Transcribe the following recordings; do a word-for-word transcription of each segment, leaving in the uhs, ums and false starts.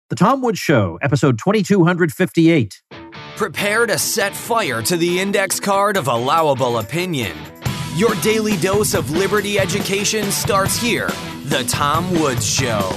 The Tom Woods Show, episode twenty-two fifty-eight. Prepare to set fire to the index card of allowable opinion. Your daily dose of liberty education starts here. The Tom Woods Show.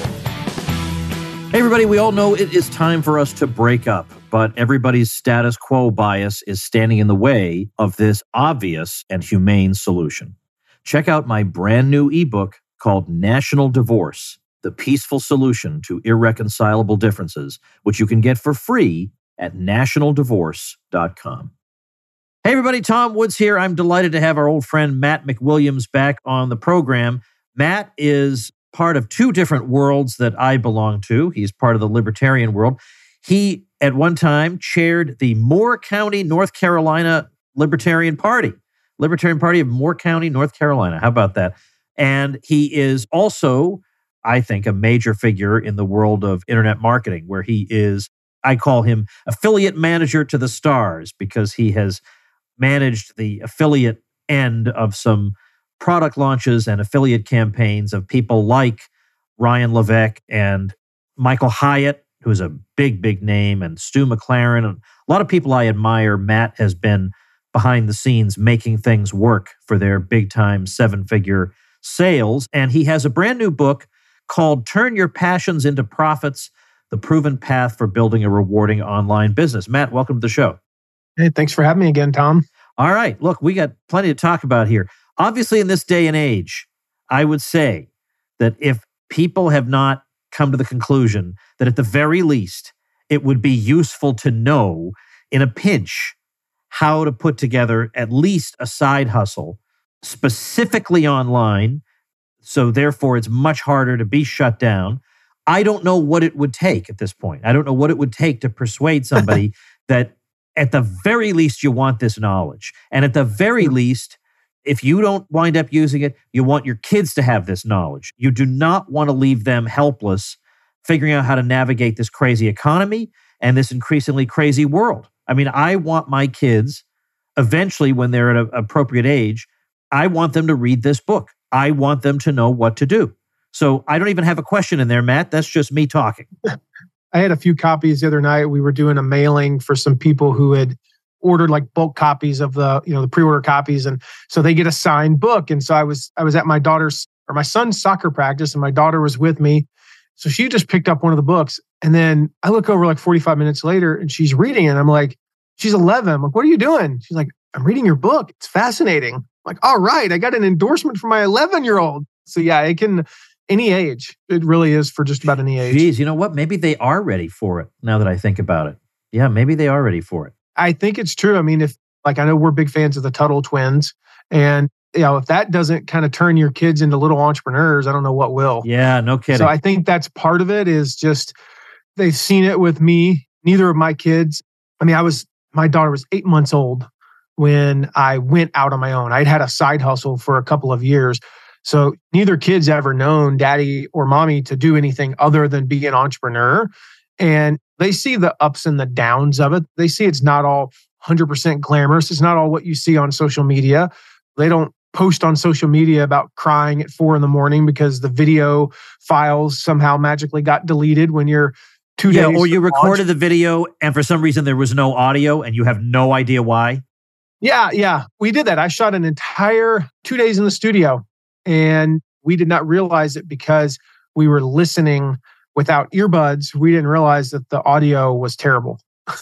Hey, everybody, we all know it is time for us to break up, but everybody's status quo bias is standing in the way of this obvious and humane solution. Check out my brand new ebook called National Divorce: The Peaceful Solution to Irreconcilable Differences, which you can get for free at national divorce dot com. Hey everybody, Tom Woods here. I'm delighted to have our old friend Matt McWilliams back on the program. Matt is part of two different worlds that I belong to. He's part of the libertarian world. He, at one time, chaired the Moore County, North Carolina Libertarian Party. Libertarian Party of Moore County, North Carolina. How about that? And he is also, I think, a major figure in the world of internet marketing, where he is, I call him affiliate manager to the stars, because he has managed the affiliate end of some product launches and affiliate campaigns of people like Ryan Levesque and Michael Hyatt, who's a big, big name, and Stu McLaren, and a lot of people I admire. Matt has been behind the scenes making things work for their big-time seven-figure sales, and he has a brand new book called Turn Your Passions into Profits: The Proven Path for Building a Rewarding Online Business. Matt, welcome to the show. Hey, thanks for having me again, Tom. All right. Look, we got plenty to talk about here. Obviously, in this day and age, I would say that if people have not come to the conclusion that at the very least, it would be useful to know in a pinch how to put together at least a side hustle specifically online, so therefore it's much harder to be shut down. I don't know what it would take at this point. I don't know what it would take to persuade somebody that at the very least you want this knowledge. And at the very least, if you don't wind up using it, you want your kids to have this knowledge. You do not want to leave them helpless figuring out how to navigate this crazy economy and this increasingly crazy world. I mean, I want my kids, eventually when they're at an appropriate age, I want them to read this book. I want them to know what to do. So I don't even have a question in there, Matt. That's just me talking. I had a few copies the other night. We were doing a mailing for some people who had ordered like bulk copies of the, you know, the pre-order copies. And so they get a signed book. And so I was, I was at my daughter's or my son's soccer practice, and my daughter was with me. So she just picked up one of the books. And then I look over like forty-five minutes later and she's reading it. And I'm like, she's eleven. I'm like, what are you doing? She's like, I'm reading your book. It's fascinating. I'm like, all right, I got an endorsement from my eleven year old. So yeah, it can, any age. It really is for just about any age. Geez, you know what? Maybe they are ready for it now that I think about it. Yeah, maybe they are ready for it. I think it's true. I mean, if like, I know we're big fans of the Tuttle twins, and you know, if that doesn't kind of turn your kids into little entrepreneurs, I don't know what will. Yeah, no kidding. So I think that's part of it, is just, they've seen it with me. Neither of my kids, I mean, I was, my daughter was eight months old when I went out on my own. I'd had a side hustle for a couple of years. So neither kid's ever known daddy or mommy to do anything other than be an entrepreneur. And they see the ups and the downs of it. They see it's not all one hundred percent glamorous. It's not all what you see on social media. They don't post on social media about crying at four in the morning because the video files somehow magically got deleted when you're two yeah, days. Or you recorded launch. the video and for some reason there was no audio and you have no idea why. Yeah, yeah. We did that. I shot an entire two days in the studio, and we did not realize it because we were listening without earbuds. We didn't realize that the audio was terrible,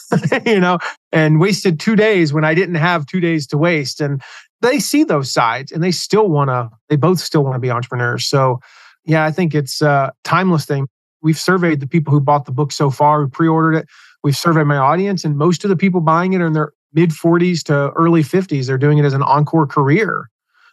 you know, and wasted two days when I didn't have two days to waste. And they see those sides and they still want to, they both still want to be entrepreneurs. So yeah, I think it's a timeless thing. We've surveyed the people who bought the book so far, who pre-ordered it. We've surveyed my audience, and most of the people buying it are in their mid forties to early fifties. They're doing it as an encore career.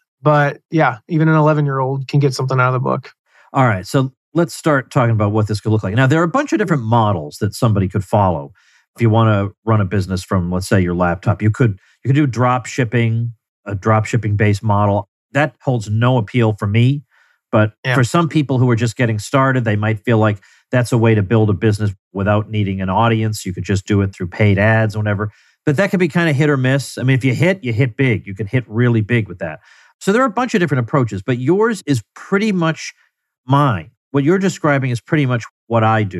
But yeah, even an eleven-year-old can get something out of the book. All right. So let's start talking about what this could look like. Now, there are a bunch of different models that somebody could follow. If you want to run a business from, let's say, your laptop, you could you could do drop shipping, a drop shipping based model. That holds no appeal for me. But yeah. for some people who are just getting started, they might feel like that's a way to build a business without needing an audience. You could just do it through paid ads or whatever. But that could be kind of hit or miss. I mean, if you hit, you hit big. You can hit really big with that. So there are a bunch of different approaches, but yours is pretty much mine. What you're describing is pretty much what I do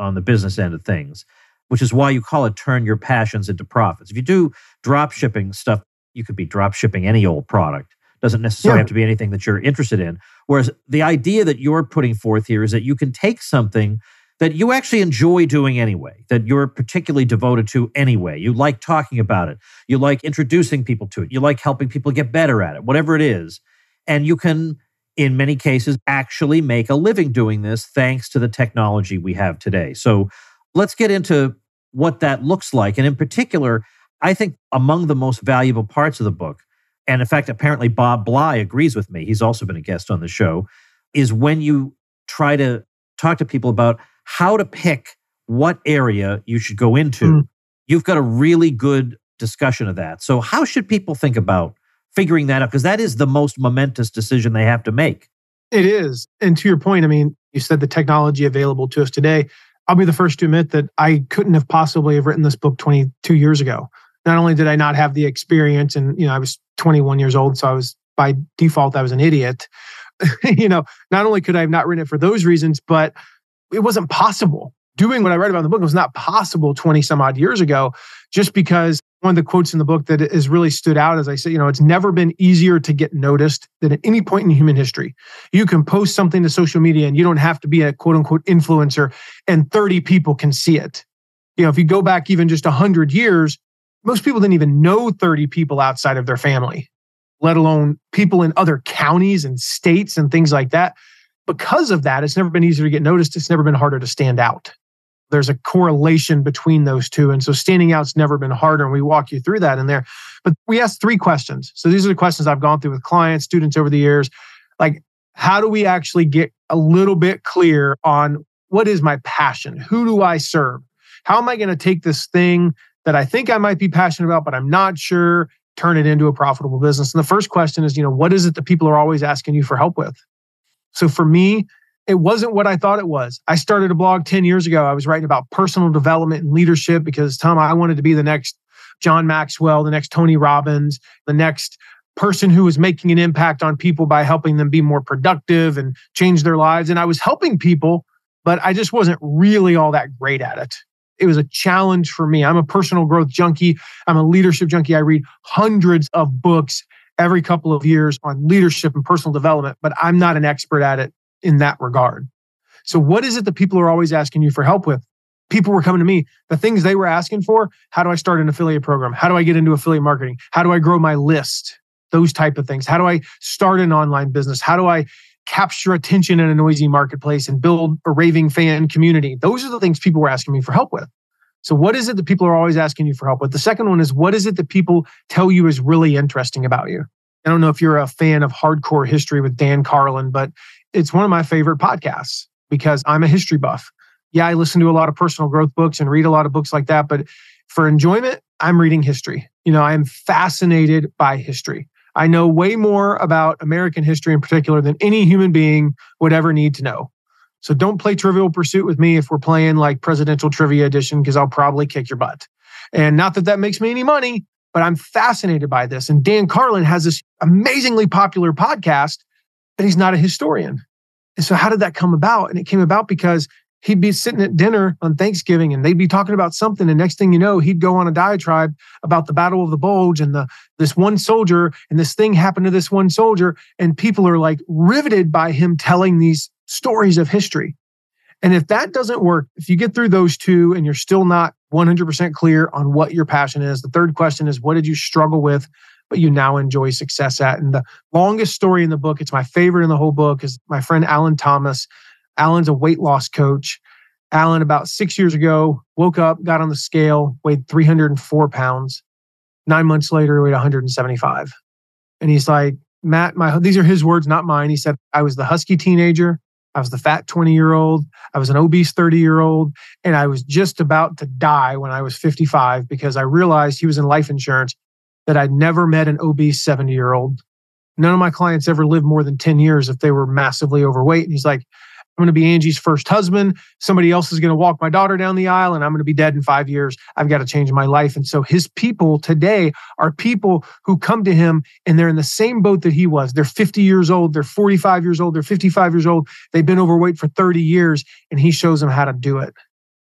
on the business end of things, which is why you call it turn your passions into profits. If you do drop shipping stuff, you could be drop shipping any old product. Doesn't necessarily Yeah. have to be anything that you're interested in. Whereas the idea that you're putting forth here is that you can take something that you actually enjoy doing anyway, that you're particularly devoted to anyway. You like talking about it. You like introducing people to it. You like helping people get better at it, whatever it is. And you can, in many cases, actually make a living doing this thanks to the technology we have today. So let's get into what that looks like. And in particular, I think among the most valuable parts of the book, and in fact, apparently Bob Bly agrees with me, he's also been a guest on the show, is when you try to talk to people about how to pick what area you should go into. Mm. You've got a really good discussion of that. So how should people think about figuring that out? Because that is the most momentous decision they have to make. It is. And to your point, I mean, you said the technology available to us today. I'll be the first to admit that I couldn't have possibly have written this book twenty-two years ago. Not only did I not have the experience, and you know, I was twenty-one years old, so I was by default I was an idiot. you know, not only could I have not written it for those reasons, but it wasn't possible. Doing what I write about in the book was not possible twenty some odd years ago, just because one of the quotes in the book that has really stood out, as I said, you know, it's never been easier to get noticed than at any point in human history. You can post something to social media and you don't have to be a quote unquote influencer and thirty people can see it. You know, if you go back even just one hundred years, most people didn't even know thirty people outside of their family, let alone people in other counties and states and things like that. Because of that, it's never been easier to get noticed. It's never been harder to stand out. There's a correlation between those two. And so standing out's never been harder. And we walk you through that in there. But we asked three questions. So these are the questions I've gone through with clients, students over the years. Like, how do we actually get a little bit clear on what is my passion? Who do I serve? How am I going to take this thing that I think I might be passionate about, but I'm not sure, turn it into a profitable business? And the first question is, you know, what is it that people are always asking you for help with? So for me, it wasn't what I thought it was. I started a blog ten years ago. I was writing about personal development and leadership because, Tom, I wanted to be the next John Maxwell, the next Tony Robbins, the next person who was making an impact on people by helping them be more productive and change their lives. And I was helping people, but I just wasn't really all that great at it. It was a challenge for me. I'm a personal growth junkie. I'm a leadership junkie. I read hundreds of books every couple of years on leadership and personal development, but I'm not an expert at it in that regard. So what is it that people are always asking you for help with? People were coming to me. The things they were asking for, how do I start an affiliate program? How do I get into affiliate marketing? How do I grow my list? Those type of things. How do I start an online business? How do I capture attention in a noisy marketplace and build a raving fan community? Those are the things people were asking me for help with. So what is it that people are always asking you for help with? The second one is, what is it that people tell you is really interesting about you? I don't know if you're a fan of Hardcore History with Dan Carlin, but it's one of my favorite podcasts because I'm a history buff. Yeah, I listen to a lot of personal growth books and read a lot of books like that, but for enjoyment, I'm reading history. You know, I'm fascinated by history. I know way more about American history in particular than any human being would ever need to know. So don't play Trivial Pursuit with me if we're playing like Presidential Trivia Edition, because I'll probably kick your butt. And not that that makes me any money, but I'm fascinated by this. And Dan Carlin has this amazingly popular podcast, but he's not a historian. And so how did that come about? And it came about because he'd be sitting at dinner on Thanksgiving and they'd be talking about something. And next thing you know, he'd go on a diatribe about the Battle of the Bulge and the this one soldier, and this thing happened to this one soldier. And people are like riveted by him telling these stories of history. And if that doesn't work, if you get through those two and you're still not one hundred percent clear on what your passion is, the third question is, what did you struggle with, but you now enjoy success at? And the longest story in the book, it's my favorite in the whole book, is my friend Alan Thomas. Alan's a weight loss coach. Alan, about six years ago, woke up, got on the scale, weighed three hundred four pounds. Nine months later, he weighed one hundred seventy-five. And he's like, Matt, my these are his words, not mine. He said, I was the husky teenager. I was the fat twenty-year-old. I was an obese thirty-year-old. And I was just about to die when I was fifty-five because I realized he was in life insurance that I'd never met an obese seventy-year-old. None of my clients ever lived more than ten years if they were massively overweight. And he's like, I'm going to be Angie's first husband. Somebody else is going to walk my daughter down the aisle and I'm going to be dead in five years. I've got to change my life. And so his people today are people who come to him and they're in the same boat that he was. They're fifty years old. They're forty-five years old. They're fifty-five years old. They've been overweight for thirty years and he shows them how to do it.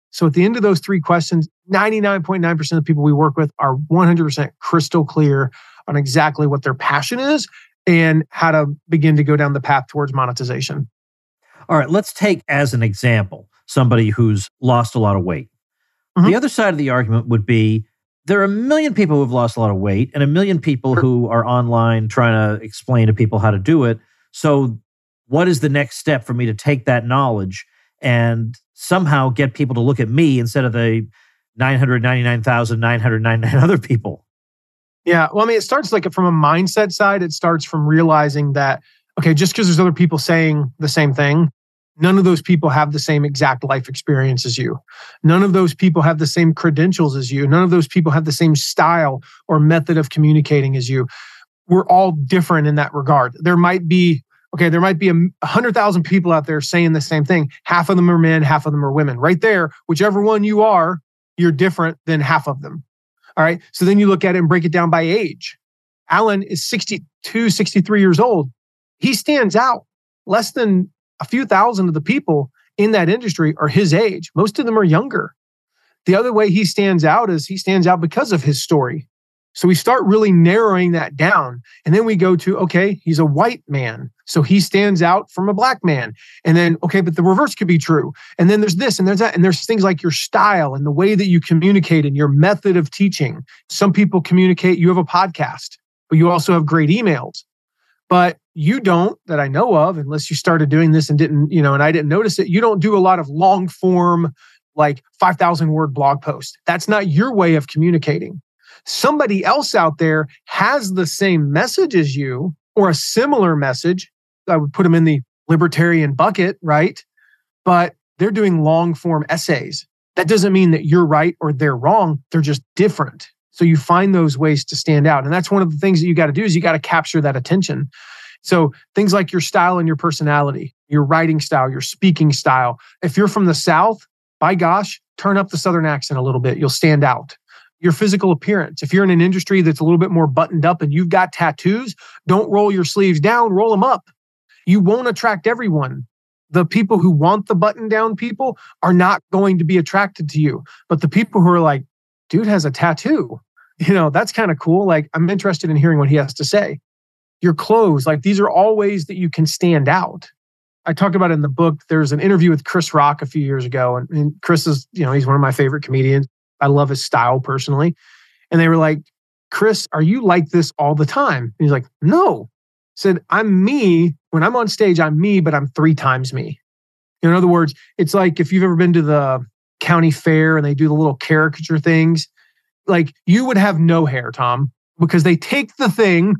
So at the end of those three questions, ninety-nine point nine percent of the people we work with are one hundred percent crystal clear on exactly what their passion is and how to begin to go down the path towards monetization. All right, let's take as an example somebody who's lost a lot of weight. Mm-hmm. The other side of the argument would be there are a million people who've lost a lot of weight and a million people who are online trying to explain to people how to do it. So what is the next step for me to take that knowledge and somehow get people to look at me instead of the nine hundred ninety-nine thousand nine hundred ninety-nine other people? Yeah. Well, I mean, it starts like from a mindset side. It starts from realizing that, okay, just because there's other people saying the same thing, none of those people have the same exact life experience as you. None of those people have the same credentials as you. None of those people have the same style or method of communicating as you. We're all different in that regard. There might be, okay, there might be a hundred thousand people out there saying the same thing. Half of them are men, half of them are women. Right there, whichever one you are, you're different than half of them. All right. So then you look at it and break it down by age. Alan is sixty-two, sixty-three years old. He stands out. Less than a few thousand of the people in that industry are his age. Most of them are younger. The other way he stands out is he stands out because of his story. So we start really narrowing that down. And then we go to, okay, he's a white man. So he stands out from a black man. And then, okay, but the reverse could be true. And then there's this and there's that. And there's things like your style and the way that you communicate and your method of teaching. Some people communicate, you have a podcast, but you also have great emails. But you don't, that I know of, unless you started doing this and didn't, you know, and I didn't notice it, you don't do a lot of long form, like five thousand word blog posts. That's not your way of communicating. Somebody else out there has the same message as you or a similar message. I would put them in the libertarian bucket, right? But they're doing long form essays. That doesn't mean that you're right or they're wrong. They're just different. So you find those ways to stand out. And that's one of the things that you got to do is you got to capture that attention. So things like your style and your personality, your writing style, your speaking style. If you're from the South, by gosh, turn up the Southern accent a little bit. You'll stand out. Your physical appearance. If you're in an industry that's a little bit more buttoned up and you've got tattoos, don't roll your sleeves down, roll them up. You won't attract everyone. The people who want the button down people are not going to be attracted to you. But the people who are like, dude has a tattoo, you know, that's kind of cool. Like, I'm interested in hearing what he has to say. Your clothes, like these are all ways that you can stand out. I talked about it in the book. There's an interview with Chris Rock a few years ago. And, and Chris is, you know, he's one of my favorite comedians. I love his style personally. And they were like, Chris, are you like this all the time? And he's like, no. I said, I'm me. When I'm on stage, I'm me, but I'm three times me. In other words, it's like if you've ever been to the county fair and they do the little caricature things, like you would have no hair, Tom, because they take the thing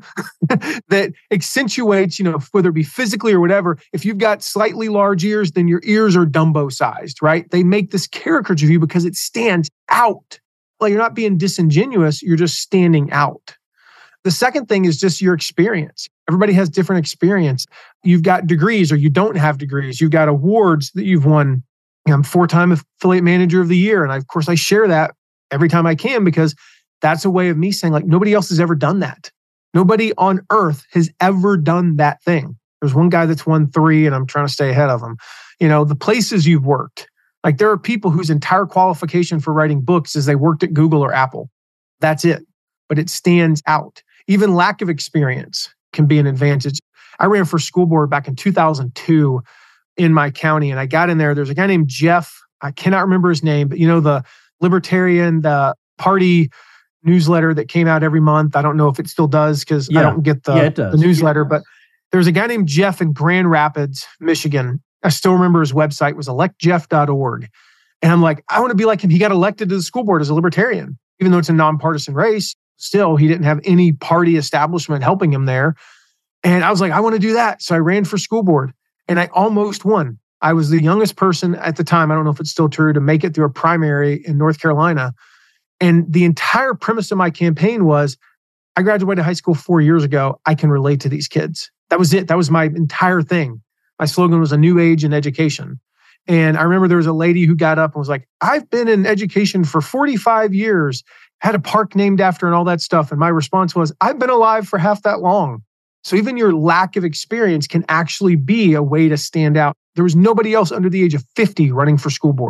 that accentuates, you know, whether it be physically or whatever. If you've got slightly large ears, then your ears are Dumbo sized, right? They make this caricature of you because it stands out. Like you're not being disingenuous, you're just standing out. The second thing is just your experience. Everybody has different experience. You've got degrees or you don't have degrees. You've got awards that you've won. I'm four-time affiliate manager of the year. And I, of course, I share that every time I can because that's a way of me saying like nobody else has ever done that. Nobody on earth has ever done that thing. There's one guy that's won three and I'm trying to stay ahead of him. You know, the places you've worked. Like there are people whose entire qualification for writing books is they worked at Google or Apple. That's it. But it stands out. Even lack of experience can be an advantage. I ran for school board back in two thousand two in my county and I got in there. There's a guy named Jeff. I cannot remember his name, but you know, the libertarian, the party newsletter that came out every month. I don't know if it still does because yeah. I don't get the, yeah, the newsletter, yeah. But there's a guy named Jeff in Grand Rapids, Michigan. I still remember his website was elect jeff dot org. And I'm like, I want to be like him. He got elected to the school board as a libertarian, even though it's a nonpartisan race. Still, he didn't have any party establishment helping him there. And I was like, I want to do that. So I ran for school board and I almost won. I was the youngest person at the time, I don't know if it's still true, to make it through a primary in North Carolina. And the entire premise of my campaign was, I graduated high school four years ago. I can relate to these kids. That was it. That was my entire thing. My slogan was a new age in education. And I remember there was a lady who got up and was like, I've been in education for forty-five years, had a park named after and all that stuff. And my response was, I've been alive for half that long. So even your lack of experience can actually be a way to stand out. There was nobody else under the age of fifty running for school board.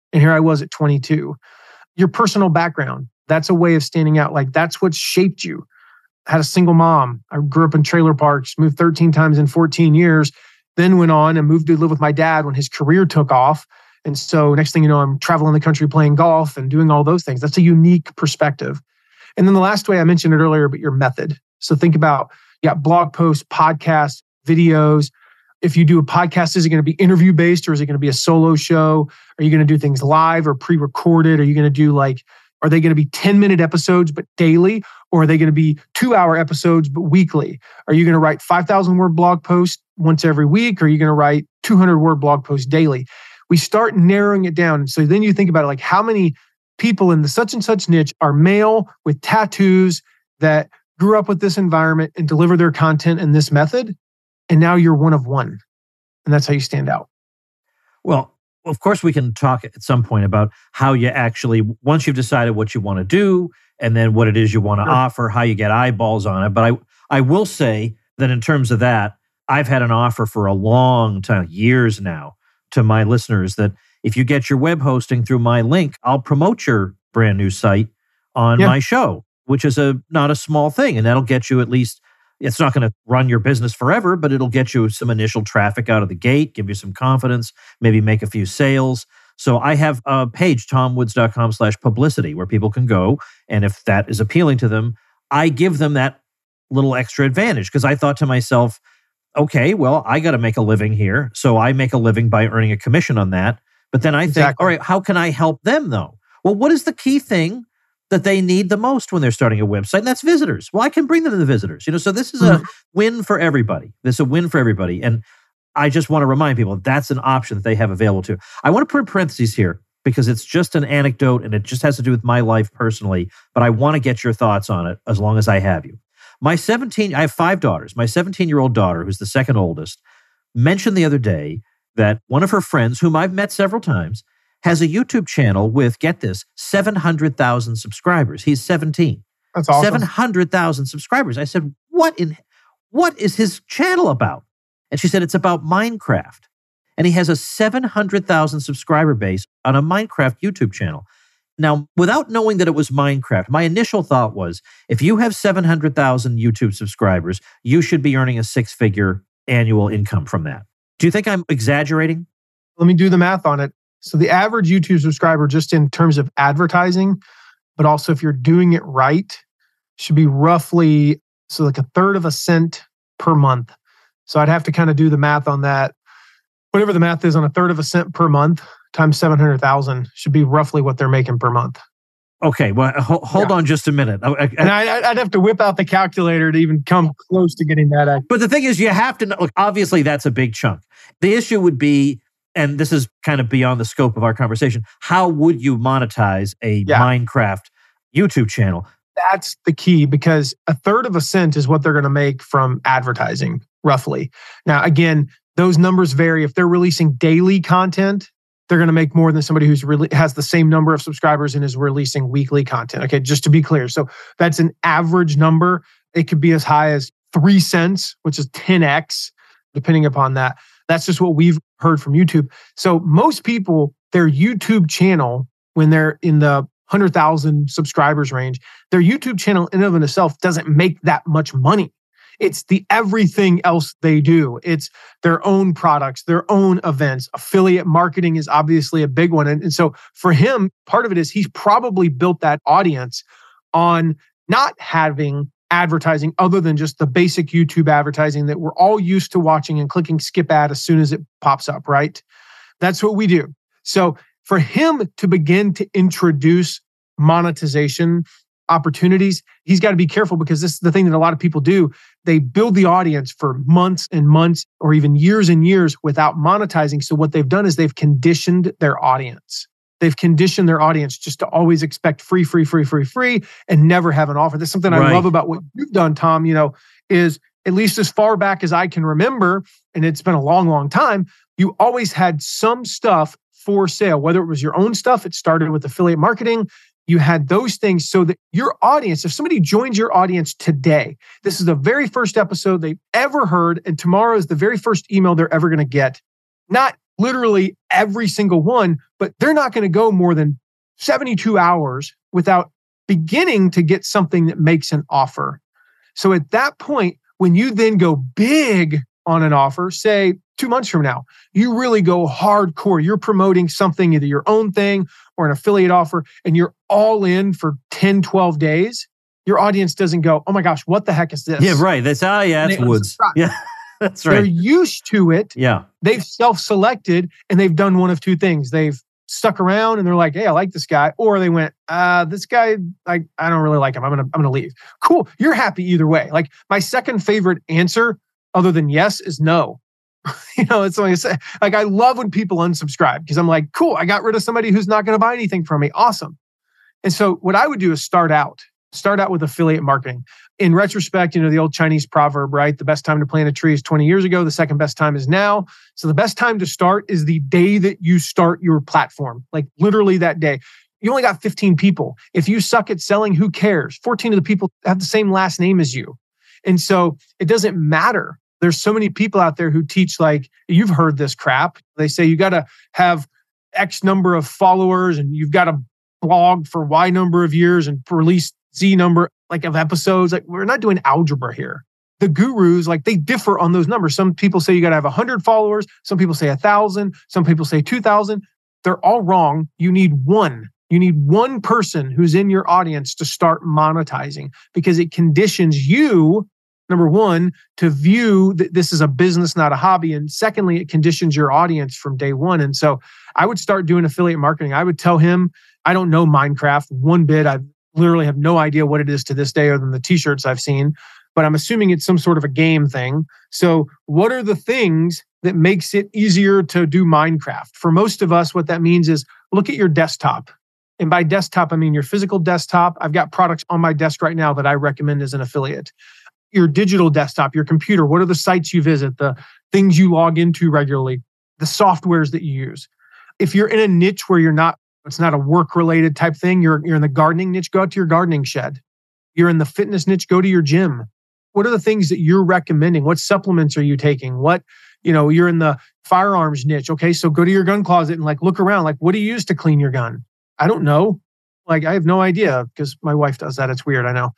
And here I was at twenty-two. Your personal background, that's a way of standing out. Like that's what shaped you. I had a single mom. I grew up in trailer parks, moved thirteen times in fourteen years, then went on and moved to live with my dad when his career took off. And so next thing you know, I'm traveling the country playing golf and doing all those things. That's a unique perspective. And then the last way, I mentioned it earlier, but your method. So think about, you got blog posts, podcasts, videos. If you do a podcast, is it going to be interview based or is it going to be a solo show? Are you going to do things live or pre-recorded? Are you going to do like, are they going to be ten minute episodes, but daily? Or are they going to be two hour episodes, but weekly? Are you going to write five thousand word blog posts once every week? Or are you going to write two hundred word blog posts daily? We start narrowing it down. So then you think about it, like how many people in the such and such niche are male with tattoos that grew up with this environment and deliver their content in this method. And now you're one of one. And that's how you stand out. Well, of course, we can talk at some point about how you actually, once you've decided what you want to do, and then what it is you want to sure. offer, how you get eyeballs on it. But I, I will say that in terms of that, I've had an offer for a long time, years now, to my listeners that if you get your web hosting through my link, I'll promote your brand new site on yeah. my show, which is a not a small thing. And that'll get you at least, it's not going to run your business forever, but it'll get you some initial traffic out of the gate, give you some confidence, maybe make a few sales. So I have a page, tomwoods.com slash publicity, where people can go. And if that is appealing to them, I give them that little extra advantage because I thought to myself, okay, well, I got to make a living here. So I make a living by earning a commission on that. But then I think, exactly. all right, how can I help them though? Well, what is the key thing that they need the most when they're starting a website? And that's visitors. Well, I can bring them the visitors. You know, so this is mm-hmm. a win for everybody. This is a win for everybody. And I just want to remind people that's an option that they have available to. I want to put in parentheses here because it's just an anecdote and it just has to do with my life personally, but I want to get your thoughts on it as long as I have you. My seventeen, I have five daughters. My seventeen-year-old daughter, who's the second oldest, mentioned the other day that one of her friends, whom I've met several times, has a YouTube channel with, get this, seven hundred thousand subscribers. He's seventeen. That's awesome. seven hundred thousand subscribers. I said, what in, what is his channel about? And she said, it's about Minecraft. And he has a seven hundred thousand subscriber base on a Minecraft YouTube channel. Now, without knowing that it was Minecraft, my initial thought was, if you have seven hundred thousand YouTube subscribers, you should be earning a six-figure annual income from that. Do you think I'm exaggerating? Let me do the math on it. So the average YouTube subscriber, just in terms of advertising, but also if you're doing it right, should be roughly, so like a third of a cent per month. So I'd have to kind of do the math on that. Whatever the math is on a third of a cent per month times seven hundred thousand should be roughly what they're making per month. Okay, well, ho- hold yeah. on just a minute. I, I, and I, I'd have to whip out the calculator to even come close to getting that. Accurate. But the thing is, you have to know, look, obviously that's a big chunk. The issue would be, and this is kind of beyond the scope of our conversation, how would you monetize a yeah. Minecraft YouTube channel? That's the key, because a third of a cent is what they're going to make from advertising, roughly. Now, again, those numbers vary. If they're releasing daily content, they're going to make more than somebody who's really has the same number of subscribers and is releasing weekly content. Okay, just to be clear. So that's an average number. It could be as high as three cents, which is ten x, depending upon that. That's just what we've heard from YouTube. So most people, their YouTube channel, when they're in the one hundred thousand subscribers range, their YouTube channel in and of itself doesn't make that much money. It's the everything else they do. It's their own products, their own events. Affiliate marketing is obviously a big one. And, and so for him, part of it is he's probably built that audience on not having advertising other than just the basic YouTube advertising that we're all used to watching and clicking skip ad as soon as it pops up, right? That's what we do. So for him to begin to introduce monetization opportunities, he's got to be careful, because this is the thing that a lot of people do. They build the audience for months and months or even years and years without monetizing. So what they've done is they've conditioned their audience. They've conditioned their audience just to always expect free, free, free, free, free, and never have an offer. That's something right. I love about what you've done, Tom, you know, is at least as far back as I can remember, and it's been a long, long time, you always had some stuff for sale, whether it was your own stuff. It started with affiliate marketing. You had those things so that your audience, if somebody joins your audience today, this is the very first episode they've ever heard, and tomorrow is the very first email they're ever going to get. Not literally every single one, but they're not going to go more than seventy-two hours without beginning to get something that makes an offer. So at that point, when you then go big on an offer, say two months from now, you really go hardcore. You're promoting something, either your own thing or an affiliate offer, and you're all in for ten, twelve days. Your audience doesn't go, oh my gosh, what the heck is this? Yeah, right. That's, oh yeah, that's Woods. Yeah, that's right. They're used to it. Yeah. They've self-selected and they've done one of two things. They've stuck around and they're like, hey, I like this guy. Or they went, uh, this guy, I, I don't really like him. I'm going to, I'm going to leave. Cool. You're happy either way. Like my second favorite answer other than yes is no. You know, it's like I say, like, I love when people unsubscribe because I'm like, cool, I got rid of somebody who's not going to buy anything from me. Awesome. And so what I would do is start out, start out with affiliate marketing. In retrospect, you know, the old Chinese proverb, right? The best time to plant a tree is twenty years ago. The second best time is now. So the best time to start is the day that you start your platform, like literally that day. You only got fifteen people. If you suck at selling, who cares? fourteen of the people have the same last name as you. And so it doesn't matter. There's so many people out there who teach, like, you've heard this crap. They say you got to have X number of followers and you've got to blog for Y number of years and release Z number like of episodes. Like, we're not doing algebra here. The gurus, like, they differ on those numbers. Some people say you got to have one hundred followers. Some people say one thousand. Some people say two thousand. They're all wrong. You need one. You need one person who's in your audience to start monetizing because it conditions you, number one, to view that this is a business, not a hobby. And secondly, it conditions your audience from day one. And so I would start doing affiliate marketing. I would tell him, I don't know Minecraft one bit. I literally have no idea what it is to this day other than the t-shirts I've seen, but I'm assuming it's some sort of a game thing. So what are the things that makes it easier to do Minecraft? For most of us, what that means is look at your desktop. And by desktop, I mean your physical desktop. I've got products on my desk right now that I recommend as an affiliate. Your digital desktop, your computer, what are the sites you visit, the things you log into regularly, the softwares that you use. If you're in a niche where you're not, it's not a work-related type thing, you're, you're in the gardening niche, go out to your gardening shed. You're in the fitness niche, go to your gym. What are the things that you're recommending? What supplements are you taking? What, you know, you're in the firearms niche. Okay, so go to your gun closet and like look around. Like, what do you use to clean your gun? I don't know. Like, I have no idea because my wife does that. It's weird, I know.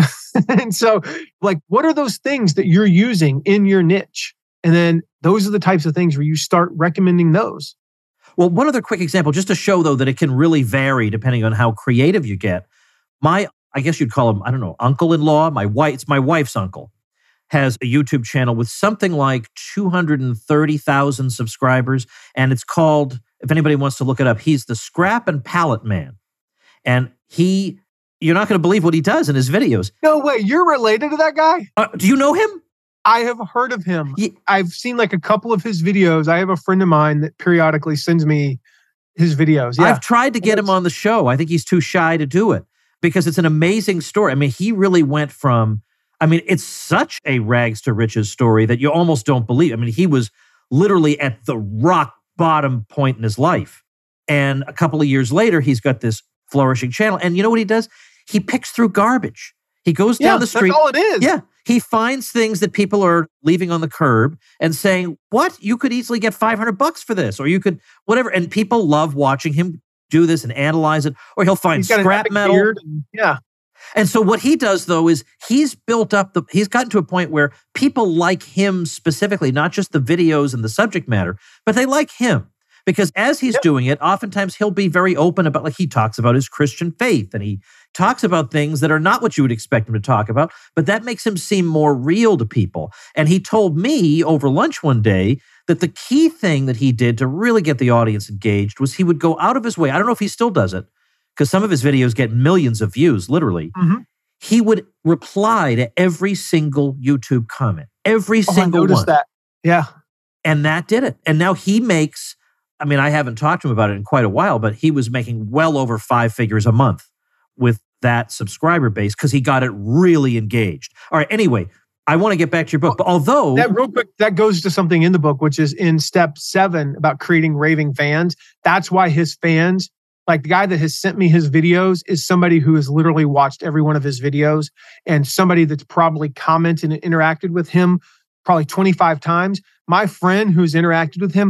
And so, like, what are those things that you're using in your niche? And then those are the types of things where you start recommending those. Well, one other quick example, just to show, though, that it can really vary depending on how creative you get. My, I guess you'd call him, I don't know, uncle-in-law, my wife, it's my wife's uncle, has a YouTube channel with something like two hundred thirty thousand subscribers. And it's called, if anybody wants to look it up, he's the Scrap and Pallet Man. And he, you're not going to believe what he does in his videos. No way, you're related to that guy? Uh, do you know him? I have heard of him. Yeah. I've seen like a couple of his videos. I have a friend of mine that periodically sends me his videos. Yeah. I've tried to get him on the show. I think he's too shy to do it because it's an amazing story. I mean, he really went from, I mean, it's such a rags to riches story that you almost don't believe. I mean, he was literally at the rock bottom point in his life. And a couple of years later, he's got this flourishing channel. And you know what he does? He picks through garbage. He goes down yeah, the street. That's all it is. Yeah. He finds things that people are leaving on the curb and saying, what? You could easily get five hundred bucks for this, or you could, whatever. And people love watching him do this and analyze it. Or he'll find scrap metal. And, yeah. And so what he does, though, is he's built up the, he's gotten to a point where people like him specifically, not just the videos and the subject matter, but they like him. Because as he's yep. doing it, oftentimes he'll be very open about, like, he talks about his Christian faith and he talks about things that are not what you would expect him to talk about, but that makes him seem more real to people. And he told me over lunch one day that the key thing that he did to really get the audience engaged was he would go out of his way. I don't know if he still does it, because some of his videos get millions of views, literally. Mm-hmm. He would reply to every single YouTube comment, every oh, single I noticed one. that. Yeah. And that did it. And now he makes, I mean, I haven't talked to him about it in quite a while, but he was making well over five figures a month with that subscriber base because he got it really engaged. All right, anyway, I want to get back to your book, but although... That real quick, that goes to something in the book, which is in step seven about creating raving fans. That's why his fans, like the guy that has sent me his videos is somebody who has literally watched every one of his videos and somebody that's probably commented and interacted with him probably twenty-five times. My friend who's interacted with him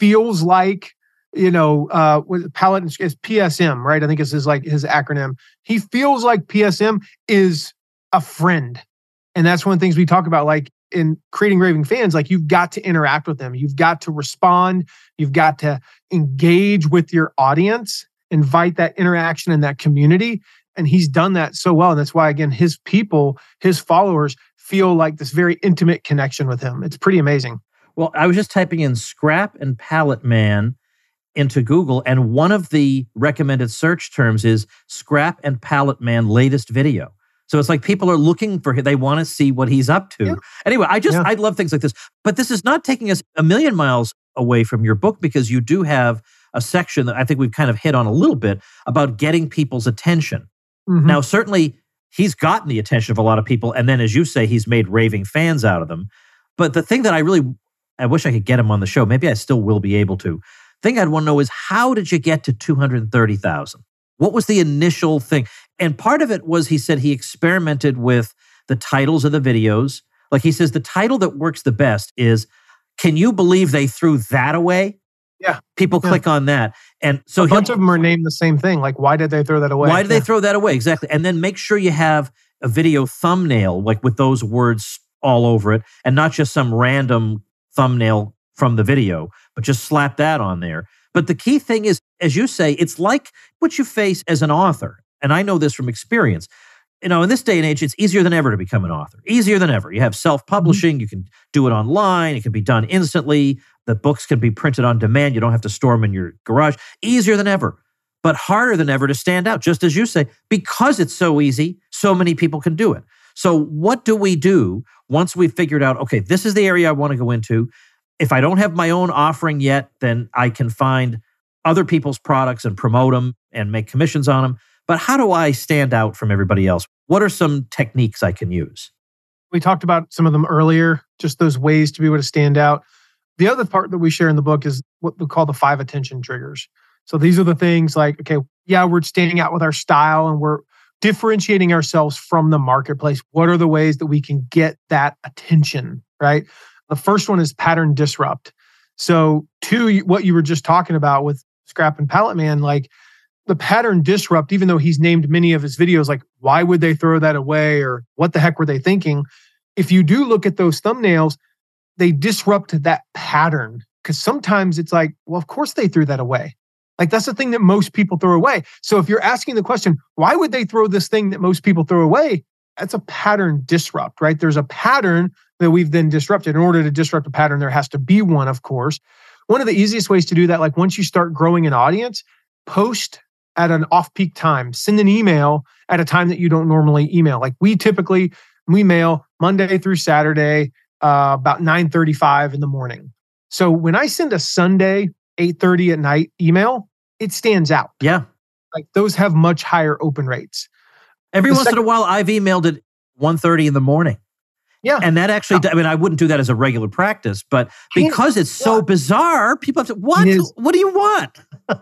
feels like, you know, uh, Pallet is P S M, right? I think it's his like his acronym. He feels like P S M is a friend. And that's one of the things we talk about, like in creating raving fans, like you've got to interact with them. You've got to respond. You've got to engage with your audience, invite that interaction and that community. And he's done that so well. And that's why, again, his people, his followers feel like this very intimate connection with him. It's pretty amazing. Well, I was just typing in Scrap and Pallet Man into Google, and one of the recommended search terms is Scrap and Pallet Man latest video. So it's like people are looking for him. They want to see what he's up to. Yeah. Anyway, I just, yeah. I love things like this. But this is not taking us a million miles away from your book, because you do have a section that I think we've kind of hit on a little bit about getting people's attention. Mm-hmm. Now, certainly he's gotten the attention of a lot of people. And then, as you say, he's made raving fans out of them. But the thing that I really, I wish I could get him on the show. Maybe I still will be able to. The thing I'd want to know is, how did you get to two hundred thirty thousand? What was the initial thing? And part of it was, he said he experimented with the titles of the videos. Like he says, the title that works the best is, "Can you believe they threw that away?" Yeah. People yeah. click on that. And so a bunch of them are named the same thing. Like, why did they throw that away? Why did yeah. they throw that away? Exactly. And then make sure you have a video thumbnail, like with those words all over it, and not just some random thumbnail from the video, but just slap that on there. But the key thing is, as you say, it's like what you face as an author. And I know this from experience. You know, in this day and age, it's easier than ever to become an author. Easier than ever. You have self-publishing. Mm-hmm. You can do it online. It can be done instantly. The books can be printed on demand. You don't have to store them in your garage. Easier than ever, but harder than ever to stand out, just as you say, because it's so easy, so many people can do it. So what do we do once we've figured out, okay, this is the area I want to go into? If I don't have my own offering yet, then I can find other people's products and promote them and make commissions on them. But how do I stand out from everybody else? What are some techniques I can use? We talked about some of them earlier, just those ways to be able to stand out. The other part that we share in the book is what we call the five attention triggers. So these are the things like, okay, yeah, we're standing out with our style and we're differentiating ourselves from the marketplace. What are the ways that we can get that attention, right? The first one is pattern disrupt. So to what you were just talking about with Scrap and Pallet Man, like the pattern disrupt, even though he's named many of his videos, like why would they throw that away or what the heck were they thinking? If you do look at those thumbnails, they disrupt that pattern, because sometimes it's like, well, of course they threw that away. Like that's the thing that most people throw away. So if you're asking the question, why would they throw this thing that most people throw away? That's a pattern disrupt, right? There's a pattern that we've then disrupted. In order to disrupt a pattern, there has to be one, of course. One of the easiest ways to do that, like once you start growing an audience, post at an off-peak time. Send an email at a time that you don't normally email. Like we typically, we mail Monday through Saturday, uh, about nine thirty-five in the morning. So when I send a Sunday, eight thirty at night email, it stands out. Yeah. Like those have much higher open rates. Every The once second- in a while, I've emailed at one thirty in the morning. Yeah. And that actually, I mean, I wouldn't do that as a regular practice, but because it's so Yeah. bizarre, people have to, what? It is. What do you want?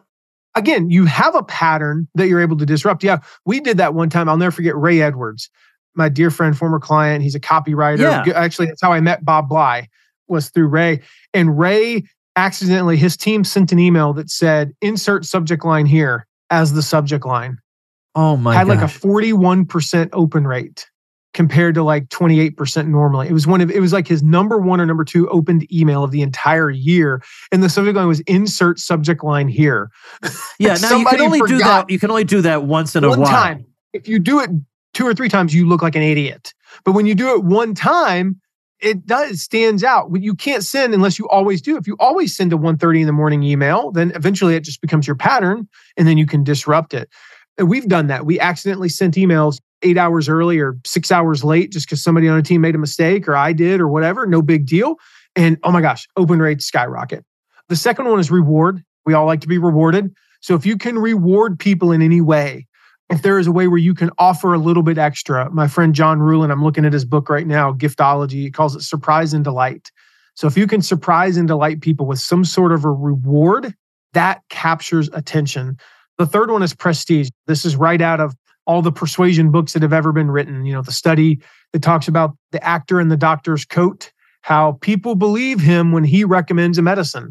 Again, you have a pattern that you're able to disrupt. Yeah, we did that one time. I'll never forget Ray Edwards, my dear friend, former client. He's a copywriter. Yeah. Actually, that's how I met Bob Bly, was through Ray. And Ray accidentally, his team sent an email that said, insert subject line here as the subject line. Oh my Had gosh. like a forty-one percent open rate compared to like twenty-eight percent normally. It was one of, it was like his number one or number two opened email of the entire year. And the subject line was insert subject line here. Yeah, now you can only do that. You can only do that once in a one while. time. If you do it two or three times, you look like an idiot. But when you do it one time, it does it stands out. You can't send unless you always do. If you always send a one thirty in the morning email, then eventually it just becomes your pattern, and then you can disrupt it. And we've done that. We accidentally sent emails eight hours early or six hours late just because somebody on a team made a mistake or I did or whatever. No big deal. And oh my gosh, open rates skyrocket. The second one is reward. We all like to be rewarded. So if you can reward people in any way, if there is a way where you can offer a little bit extra, my friend John Rulin, I'm looking at his book right now, Giftology, he calls it surprise and delight. So if you can surprise and delight people with some sort of a reward, that captures attention. The third one is prestige. This is right out of all the persuasion books that have ever been written. You know, the study that talks about the actor in the doctor's coat, how people believe him when he recommends a medicine.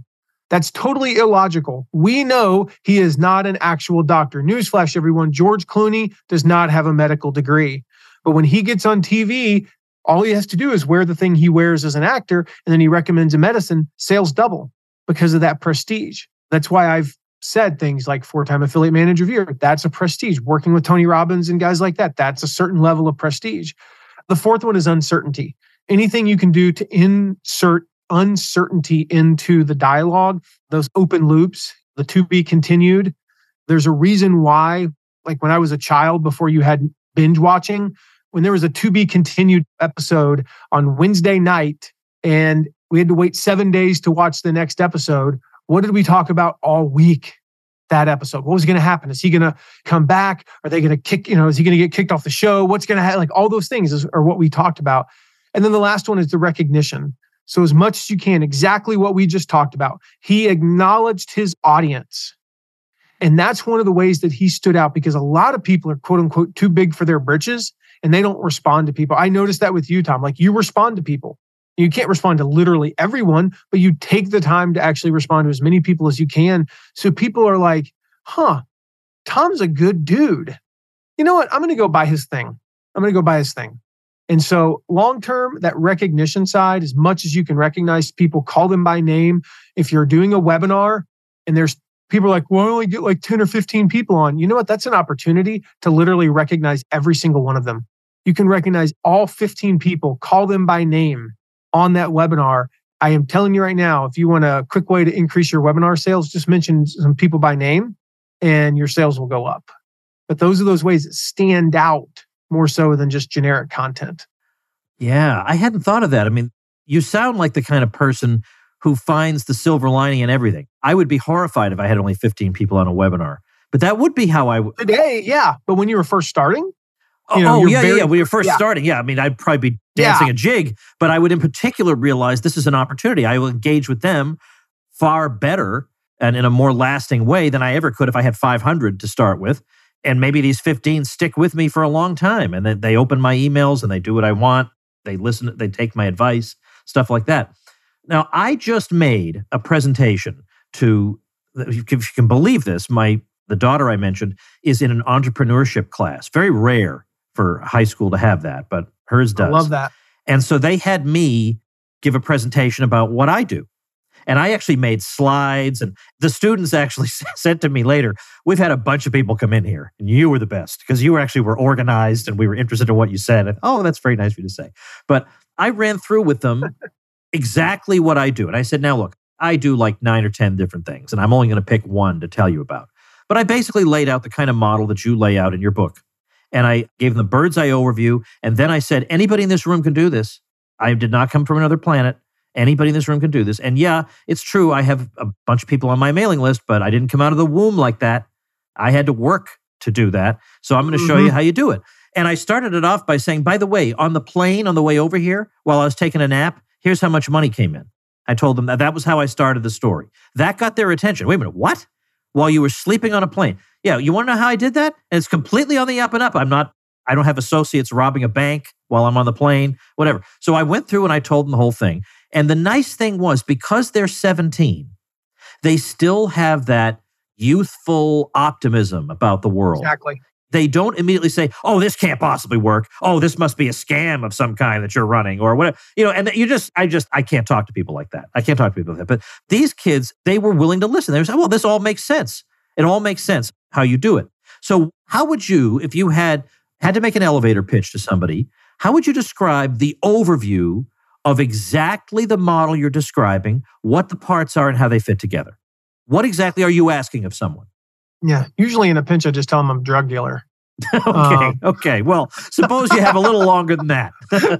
That's totally illogical. We know he is not an actual doctor. Newsflash, everyone, George Clooney does not have a medical degree. But when he gets on T V, all he has to do is wear the thing he wears as an actor, and then he recommends a medicine, sales double because of that prestige. That's why I've said things like four-time affiliate manager of the year. That's a prestige. Working with Tony Robbins and guys like that, that's a certain level of prestige. The fourth one is uncertainty. Anything you can do to insert uncertainty into the dialogue, those open loops, the to be continued. There's a reason why, like when I was a child, before you had binge watching, when there was a to be continued episode on Wednesday night and we had to wait seven days to watch the next episode, what did we talk about all week? That episode. What was going to happen? Is he going to come back? Are they going to kick, you know, is he going to get kicked off the show? What's going to happen? Like all those things is, are what we talked about. And then the last one is the recognition. So as much as you can, exactly what we just talked about. He acknowledged his audience. And that's one of the ways that he stood out, because a lot of people are quote unquote too big for their britches and they don't respond to people. I noticed that with you, Tom. Like you respond to people. You can't respond to literally everyone, but you take the time to actually respond to as many people as you can. So people are like, huh, Tom's a good dude. You know what? I'm going to go buy his thing. I'm going to go buy his thing. And so long-term, that recognition side, as much as you can recognize people, call them by name. If you're doing a webinar and there's people are like, well, I only get like ten or fifteen people on. You know what? That's an opportunity to literally recognize every single one of them. You can recognize all fifteen people, call them by name on that webinar. I am telling you right now, if you want a quick way to increase your webinar sales, just mention some people by name and your sales will go up. But those are those ways that stand out more so than just generic content. Yeah, I hadn't thought of that. I mean, you sound like the kind of person who finds the silver lining in everything. I would be horrified if I had only fifteen people on a webinar, but that would be how I would. Today, yeah. But when you were first starting, You know, oh, yeah, very, yeah. When you're first yeah. starting, yeah. I mean, I'd probably be dancing Yeah. a jig, but I would in particular realize this is an opportunity. I will engage with them far better and in a more lasting way than I ever could if I had five hundred to start with. And maybe these fifteen stick with me for a long time. And then they open my emails and they do what I want. They listen, they take my advice, stuff like that. Now, I just made a presentation to, if you can believe this, my the daughter I mentioned is in an entrepreneurship class. Very rare for high school to have that, but hers does. I love that. And so they had me give a presentation about what I do. And I actually made slides, and the students actually said to me later, we've had a bunch of people come in here and you were the best because you were actually were organized and we were interested in what you said. And, oh, that's very nice of you to say. But I ran through with them exactly what I do. And I said, now look, I do like nine or ten different things, and I'm only going to pick one to tell you about. But I basically laid out the kind of model that you lay out in your book. And I gave them the bird's eye overview. And then I said, anybody in this room can do this. I did not come from another planet. Anybody in this room can do this. And yeah, it's true. I have a bunch of people on my mailing list, but I didn't come out of the womb like that. I had to work to do that. So I'm going to Mm-hmm. show you how you do it. And I started it off by saying, by the way, on the plane on the way over here, while I was taking a nap, here's how much money came in. I told them that that was how I started the story. That got their attention. Wait a minute, what? While you were sleeping on a plane. Yeah, you want to know how I did that? And it's completely on the up and up. I'm not, I don't have associates robbing a bank while I'm on the plane, whatever. So I went through and I told them the whole thing. And the nice thing was, because they're seventeen, they still have that youthful optimism about the world. Exactly. They don't immediately say, oh, this can't possibly work. Oh, this must be a scam of some kind that you're running or whatever. You know, and you just, I just, I can't talk to people like that. I can't talk to people like that. But these kids, they were willing to listen. They were saying, well, this all makes sense. It all makes sense how you do it. So how would you, if you had had to make an elevator pitch to somebody, how would you describe the overview of exactly the model you're describing, what the parts are and how they fit together? What exactly are you asking of someone? Yeah. Usually in a pinch, I just tell them I'm a drug dealer. okay, Um, okay. Well, suppose you have a little longer than that.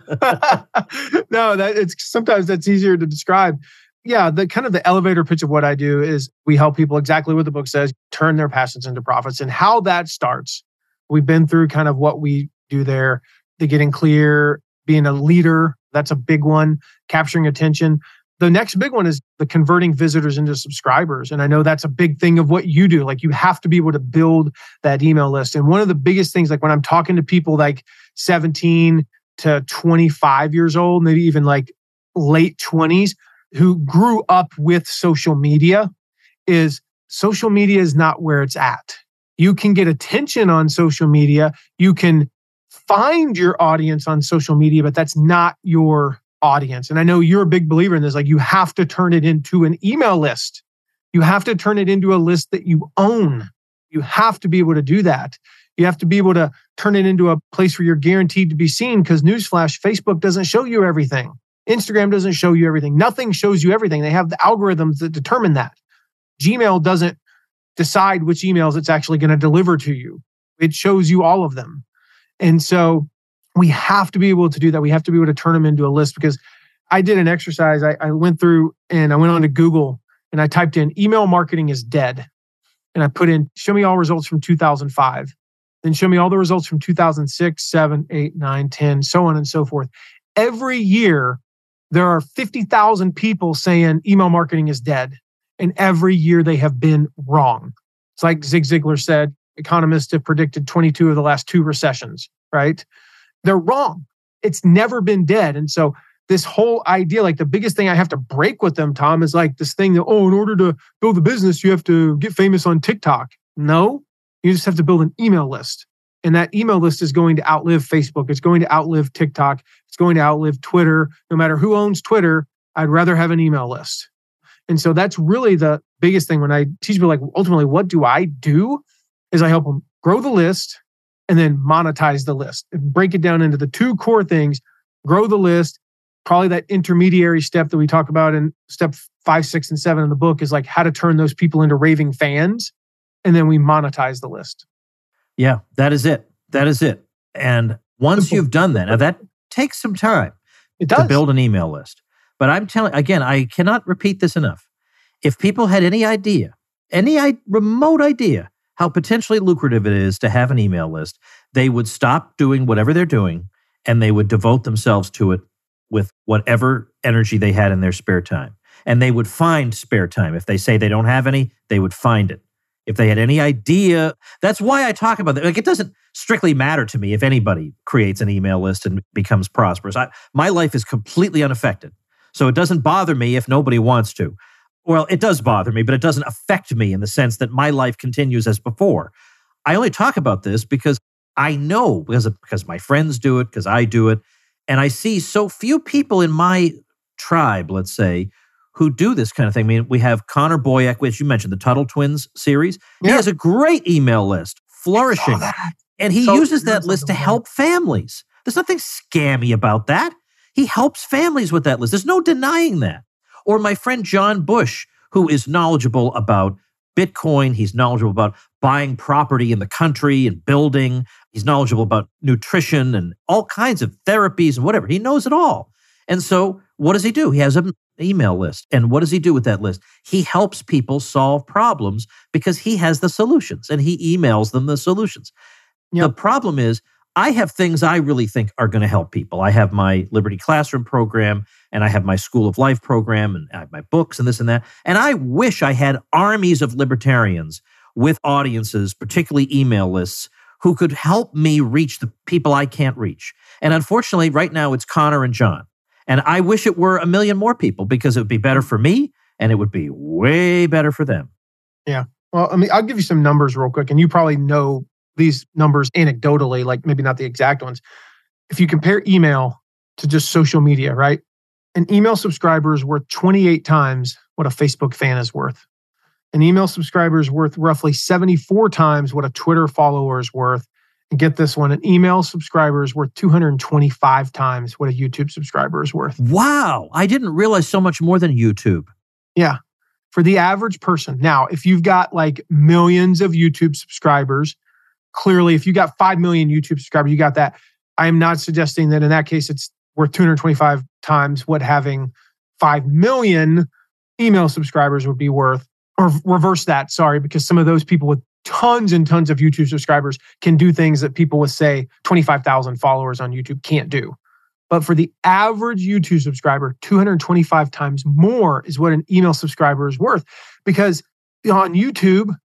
No, that it's sometimes that's easier to describe. Yeah, the kind of the elevator pitch of what I do is we help people exactly what the book says, turn their passions into profits. And how that starts, we've been through kind of what we do there, the getting clear, being a leader. That's a big one, capturing attention. The next big one is the converting visitors into subscribers. And I know that's a big thing of what you do. Like you have to be able to build that email list. And one of the biggest things, like when I'm talking to people like seventeen to twenty-five years old, maybe even like late twenties, who grew up with social media is social media is not where it's at. You can get attention on social media. You can find your audience on social media, but that's not your audience. And I know you're a big believer in this. Like, you have to turn it into an email list. You have to turn it into a list that you own. You have to be able to do that. You have to be able to turn it into a place where you're guaranteed to be seen, because newsflash, Facebook doesn't show you everything. Instagram doesn't show you everything. Nothing shows you everything. They have the algorithms that determine that. Gmail doesn't decide which emails it's actually going to deliver to you. It shows you all of them. And so we have to be able to do that. We have to be able to turn them into a list, because I did an exercise. I, I went through and I went on to Google and I typed in email marketing is dead. And I put in, show me all results from two thousand five. Then show me all the results from two thousand six, seven, eight, nine, ten, so on and so forth. Every year, there are fifty thousand people saying email marketing is dead. And every year they have been wrong. It's like Zig Ziglar said, economists have predicted twenty-two of the last two recessions, right? They're wrong. It's never been dead. And so this whole idea, like the biggest thing I have to break with them, Tom, is like this thing that, oh, in order to build a business, you have to get famous on TikTok. No, you just have to build an email list. And that email list is going to outlive Facebook. It's going to outlive TikTok. It's going to outlive Twitter. No matter who owns Twitter, I'd rather have an email list. And so that's really the biggest thing when I teach people, like, ultimately, what do I do? Is I help them grow the list and then monetize the list. And break it down into the two core things: grow the list. Probably that intermediary step that we talk about in step five, six, and seven in the book is like how to turn those people into raving fans. And then we monetize the list. Yeah, that is it. That is it. And once Simple. You've done that, now that takes some time It does. to build an email list. But I'm telling, again, I cannot repeat this enough. If people had any idea, any I- remote idea how potentially lucrative it is to have an email list, they would stop doing whatever they're doing and they would devote themselves to it with whatever energy they had in their spare time. And they would find spare time. If they say they don't have any, they would find it. If they had any idea, that's why I talk about that. Like, it doesn't strictly matter to me if anybody creates an email list and becomes prosperous. I, my life is completely unaffected. So it doesn't bother me if nobody wants to. Well, it does bother me, but it doesn't affect me in the sense that my life continues as before. I only talk about this because I know, because, of, because my friends do it, because I do it, and I see so few people in my tribe, let's say, who do this kind of thing. I mean, we have Connor Boyack, which you mentioned, the Tuttle Twins series. Yeah. He has a great email list, flourishing. And he So uses that there's list to something help families. There's nothing scammy about that. He helps families with that list. There's no denying that. Or my friend John Bush, who is knowledgeable about Bitcoin. He's knowledgeable about buying property in the country and building. He's knowledgeable about nutrition and all kinds of therapies and whatever. He knows it all. And so what does he do? He has an email list. And what does he do with that list? He helps people solve problems because he has the solutions and he emails them the solutions. Yep. The problem is, I have things I really think are going to help people. I have my Liberty Classroom program, and I have my School of Life program, and I have my books and this and that. And I wish I had armies of libertarians with audiences, particularly email lists, who could help me reach the people I can't reach. And unfortunately, right now, it's Connor and John. And I wish it were a million more people, because it would be better for me, and it would be way better for them. Yeah. Well, I mean, I'll give you some numbers real quick, and you probably know these numbers anecdotally, like maybe not the exact ones. If you compare email to just social media, right? An email subscriber is worth twenty-eight times what a Facebook fan is worth. An email subscriber is worth roughly seventy-four times what a Twitter follower is worth. And get this one, an email subscriber is worth two hundred twenty-five times what a YouTube subscriber is worth. Wow. I didn't realize so much more than YouTube. Yeah. For the average person. Now, if you've got like millions of YouTube subscribers, clearly, if you got five million YouTube subscribers, you got that. I am not suggesting that in that case, it's worth two hundred twenty-five times what having five million email subscribers would be worth. Or reverse that, sorry, because some of those people with tons and tons of YouTube subscribers can do things that people with, say, twenty-five thousand followers on YouTube can't do. But for the average YouTube subscriber, two hundred twenty-five times more is what an email subscriber is worth. Because on YouTube,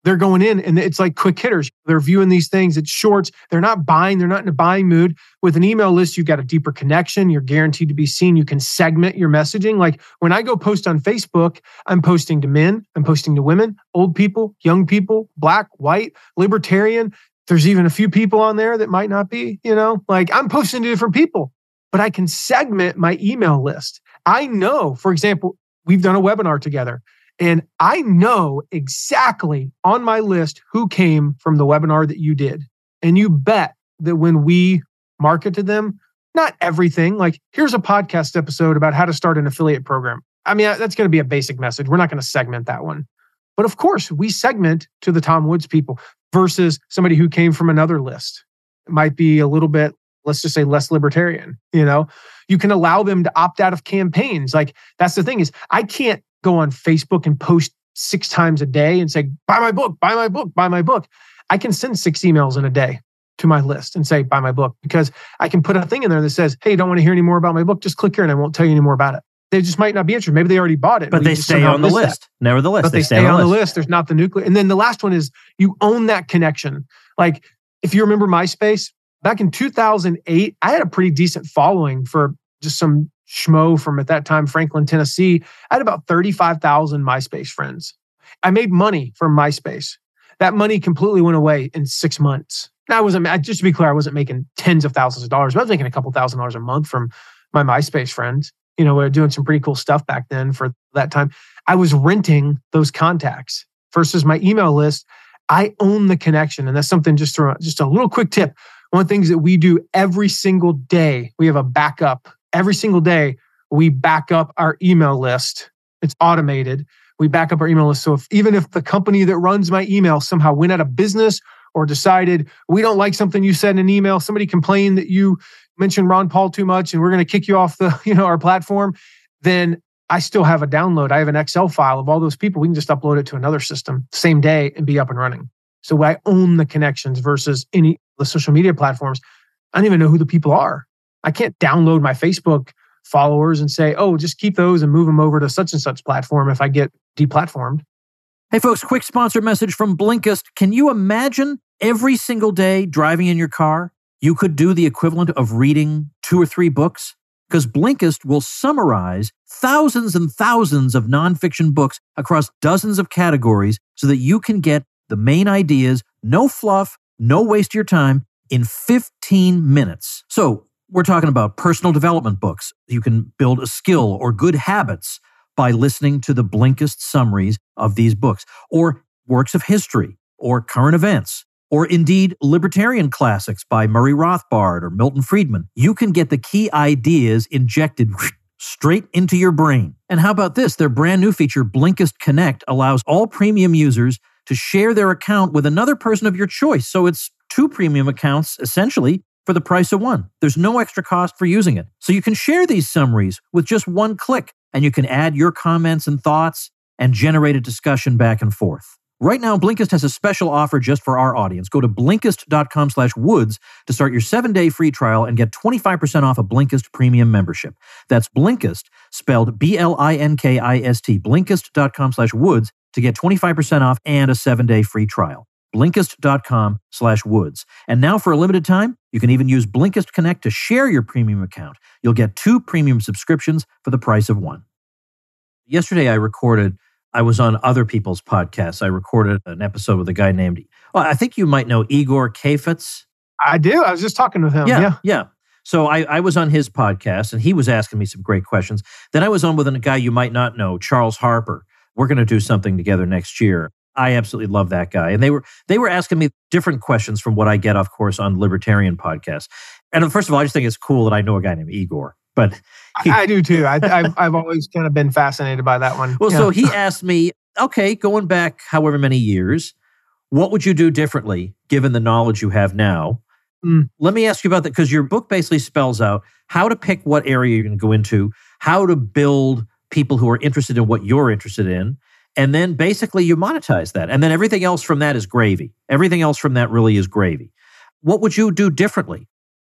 they're going in and it's like quick hitters. They're viewing these things. It's shorts. They're not buying. They're not in a buying mood. With an email list, you've got a deeper connection. You're guaranteed to be seen. You can segment your messaging. Like when I go post on Facebook, I'm posting to men. I'm posting to women, old people, young people, black, white, libertarian. There's even a few people on there that might not be, you know, like I'm posting to different people, but I can segment my email list. I know, for example, we've done a webinar together. And I know exactly on my list who came from the webinar that you did. And you bet that when we market to them, not everything, like here's a podcast episode about how to start an affiliate program. I mean, that's going to be a basic message. We're not going to segment that one. But of course, we segment to the Tom Woods people versus somebody who came from another list. It might be a little bit, let's just say less libertarian, you know? You can allow them to opt out of campaigns. Like that's the thing is I can't go on Facebook and post six times a day and say, buy my book, buy my book, buy my book. I can send six emails in a day to my list and say, buy my book, because I can put a thing in there that says, hey, you don't want to hear any more about my book? Just click here and I won't tell you any more about it. They just might not be interested. Maybe they already bought it. But they stay on the list. That. Nevertheless, but they, they stay, stay on the list. list. There's not the nuclear. And then the last one is you own that connection. Like if you remember MySpace, back in two thousand eight, I had a pretty decent following for just some schmo from at that time, Franklin, Tennessee. I had about thirty-five thousand MySpace friends. I made money from MySpace. That money completely went away in six months. Now I wasn't, just to be clear, I wasn't making tens of thousands of dollars, but I was making a couple thousand dollars a month from my MySpace friends. You know, we were doing some pretty cool stuff back then for that time. I was renting those contacts versus my email list. I own the connection. And that's something just through, just a little quick tip. One of the things that we do every single day, we have a backup. Every single day, we back up our email list. It's automated. We back up our email list. So if, even if the company that runs my email somehow went out of business or decided we don't like something you said in an email, somebody complained that you mentioned Ron Paul too much and we're going to kick you off the, you know, our platform, then I still have a download. I have an Excel file of all those people. We can just upload it to another system same day and be up and running. So I own the connections versus any of the social media platforms. I don't even know who the people are. I can't download my Facebook followers and say, oh, just keep those and move them over to such and such platform if I get deplatformed. Hey folks, quick sponsor message from Blinkist. Can you imagine every single day driving in your car, you could do the equivalent of reading two or three books? Because Blinkist will summarize thousands and thousands of nonfiction books across dozens of categories so that you can get the main ideas, no fluff, no waste of your time, in fifteen minutes. So we're talking about personal development books. You can build a skill or good habits by listening to the Blinkist summaries of these books, or works of history, or current events, or indeed libertarian classics by Murray Rothbard or Milton Friedman. You can get the key ideas injected straight into your brain. And how about this? Their brand new feature, Blinkist Connect, allows all premium users to share their account with another person of your choice. So it's two premium accounts, essentially, for the price of one. There's no extra cost for using it. So you can share these summaries with just one click, and you can add your comments and thoughts and generate a discussion back and forth. Right now, Blinkist has a special offer just for our audience. Go to Blinkist.com slash Woods to start your seven-day free trial and get twenty-five percent off a Blinkist premium membership. That's Blinkist, spelled B L I N K I S T, Blinkist.com slash Woods to get twenty-five percent off and a seven-day free trial. Blinkist.com slash Woods. And now for a limited time, you can even use Blinkist Connect to share your premium account. You'll get two premium subscriptions for the price of one. Yesterday, I recorded, I was on other people's podcasts. I recorded an episode with a guy named, well, I think you might know Igor Kafetz. I do. I was just talking with him. Yeah, yeah. yeah. So I, I was on his podcast and he was asking me some great questions. Then I was on with a guy you might not know, Charles Harper. We're going to do something together next year. I absolutely love that guy. And they were they were asking me different questions from what I get, of course, on libertarian podcasts. And first of all, I just think it's cool that I know a guy named Igor. But he, I do too. I, I've, I've always kind of been fascinated by that one. Well, yeah. So he asked me, okay, going back however many years, what would you do differently given the knowledge you have now? Mm. Let me ask you about that, because your book basically spells out how to pick what area you're going to go into, how to build people who are interested in what you're interested in, and then basically you monetize that. And then everything else from that is gravy. Everything else from that really is gravy. What would you do differently?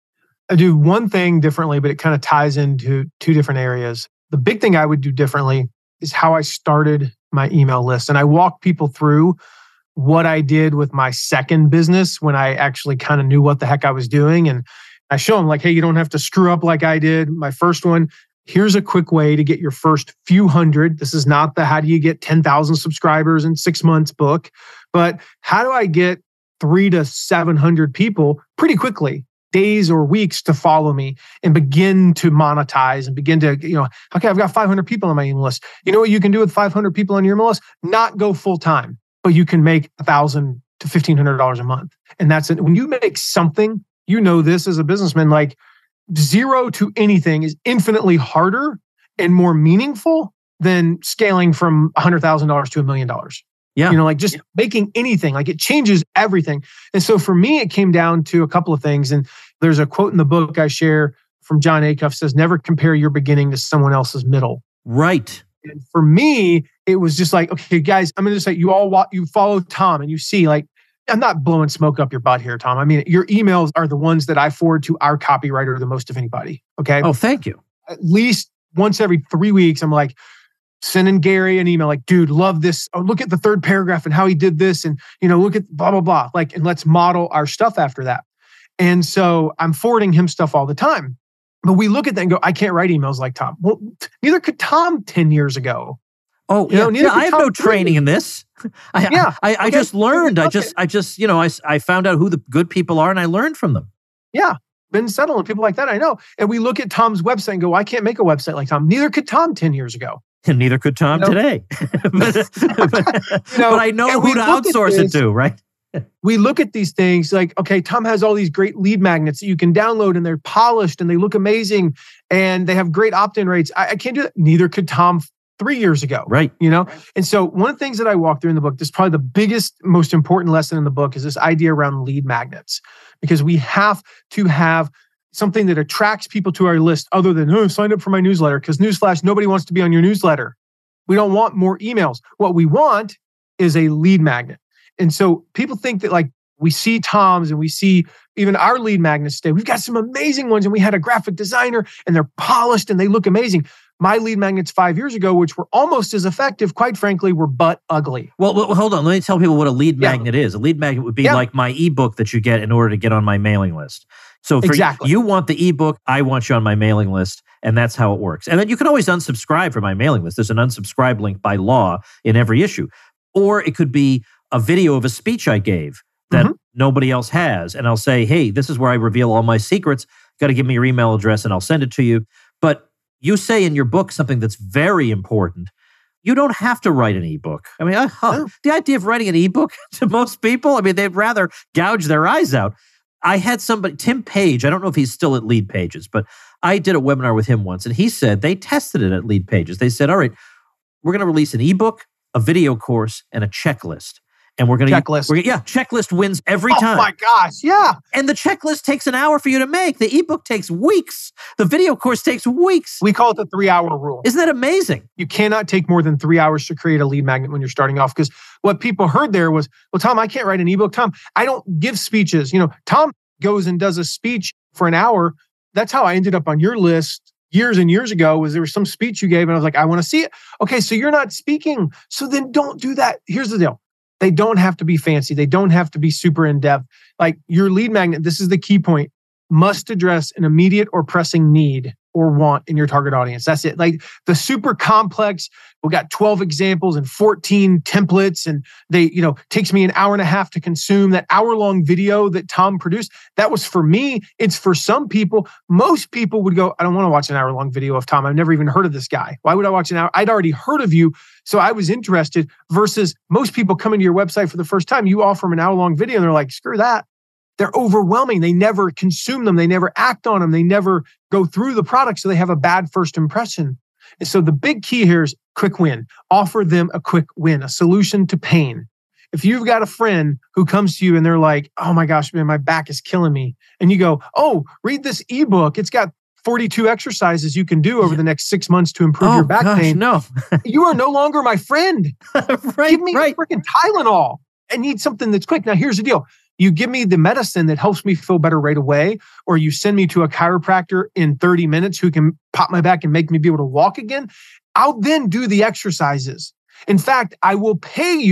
I do one thing differently, but it kind of ties into two different areas. The big thing I would do differently is how I started my email list. And I walk people through what I did with my second business when I actually kind of knew what the heck I was doing. And I show them like, hey, you don't have to screw up like I did. My first one, here's a quick way to get your first few hundred. This is not the how do you get ten thousand subscribers in six months book, but how do I get three to seven hundred people pretty quickly, days or weeks to follow me and begin to monetize and begin to, you know, okay, I've got five hundred people on my email list. You know what you can do with five hundred people on your email list? Not go full time, but you can make one thousand to fifteen hundred dollars a month. And that's it. When you make something, you know this as a businessman, like zero to anything is infinitely harder and more meaningful than scaling from one hundred thousand dollars to a million dollars. Yeah. You know, like just making anything, like it changes everything. And so for me, it came down to a couple of things. And there's a quote in the book I share from John Acuff says, never compare your beginning to someone else's middle. Right. And for me, it was just like, okay, guys, I'm going to say you all wa- you follow Tom and you see like, I'm not blowing smoke up your butt here, Tom. I mean, your emails are the ones that I forward to our copywriter the most of anybody. Okay. Oh, thank you. At least once every three weeks, I'm like, sending Gary an email like, dude, love this. Oh, look at the third paragraph and how he did this. And, you know, look at blah, blah, blah. Like, and let's model our stuff after that. And so I'm forwarding him stuff all the time. But we look at that and go, I can't write emails like Tom. Well, neither could Tom ten years ago. Oh, you yeah. know, neither yeah I have Tom no training in this. I, yeah. I, I, I okay. just learned. I Okay. just, I just, you know, I, I found out who the good people are and I learned from them. Yeah. Ben Settle and people like that, I know. And we look at Tom's website and go, I can't make a website like Tom. Neither could Tom ten years ago. And neither could Tom you know? today. but, but, you know, but I know who to outsource it to, right? We look at these things like, okay, Tom has all these great lead magnets that you can download and they're polished and they look amazing and they have great opt-in rates. I, I can't do that. Neither could Tom three years ago. Right. You know? And so one of the things that I walk through in the book, this is probably the biggest, most important lesson in the book is this idea around lead magnets, because we have to have something that attracts people to our list other than, oh, sign up for my newsletter, because newsflash, nobody wants to be on your newsletter. We don't want more emails. What we want is a lead magnet. And so people think that like we see Tom's and we see even our lead magnets today. We've got some amazing ones and we had a graphic designer and they're polished and they look amazing. My lead magnets five years ago, which were almost as effective, quite frankly, were butt ugly. Well, well hold on. Let me tell people what a lead Yeah. magnet is. A lead magnet would be Yeah. like my ebook that you get in order to get on my mailing list. So for Exactly. you, you want the ebook, I want you on my mailing list, and that's how it works. And then you can always unsubscribe from my mailing list. There's an unsubscribe link by law in every issue. Or it could be a video of a speech I gave that Mhm. nobody else has. And I'll say, hey, this is where I reveal all my secrets. Got to give me your email address and I'll send it to you. But you say in your book something that's very important. You don't have to write an ebook. I mean, uh, huh, No. the idea of writing an ebook to most people, I mean, they'd rather gouge their eyes out. I had somebody, Tim Page, I don't know if he's still at Lead Pages, but I did a webinar with him once and he said they tested it at Lead Pages. They said, all right, we're going to release an ebook, a video course, and a checklist. And we're going to Checklist. We're, yeah, checklist wins every Oh time. my gosh, yeah. And the checklist takes an hour for you to make. The ebook takes weeks. The video course takes weeks. We call it the three-hour rule. Isn't that amazing? You cannot take more than three hours to create a lead magnet when you're starting off. Because what people heard there was, well, Tom, I can't write an ebook. Tom, I don't give speeches. You know, Tom goes and does a speech for an hour. That's how I ended up on your list years and years ago, was there was some speech you gave and I was like, I want to see it. Okay, so you're not speaking. So then don't do that. Here's the deal. They don't have to be fancy. They don't have to be super in-depth. Like your lead magnet, this is the key point, must address an immediate or pressing need or want in your target audience. That's it. Like the super complex, we got twelve examples and fourteen templates, and they, you know, takes me an hour and a half to consume that hour-long video that Tom produced. That was for me. It's for some people. Most people would go, I don't want to watch an hour-long video of Tom. I've never even heard of this guy. Why would I watch an hour? I'd already heard of you, so I was interested, versus most people coming to your website for the first time, you offer them an hour-long video and they're like, screw that. They're overwhelming. They never consume them. They never act on them. They never go through the product, so they have a bad first impression. And so the big key here is quick win. Offer them a quick win, a solution to pain. If you've got a friend who comes to you and they're like, oh my gosh, man, my back is killing me. And you go, oh, read this ebook. It's got forty-two exercises you can do over the next six months to improve oh, your back gosh, pain. No. You are no longer my friend. right, Give me right. freaking Tylenol. I need something that's quick. Now, here's the deal. You give me the medicine that helps me feel better right away, or you send me to a chiropractor in thirty minutes who can pop my back and make me be able to walk again. I'll then do the exercises. In fact, I will pay you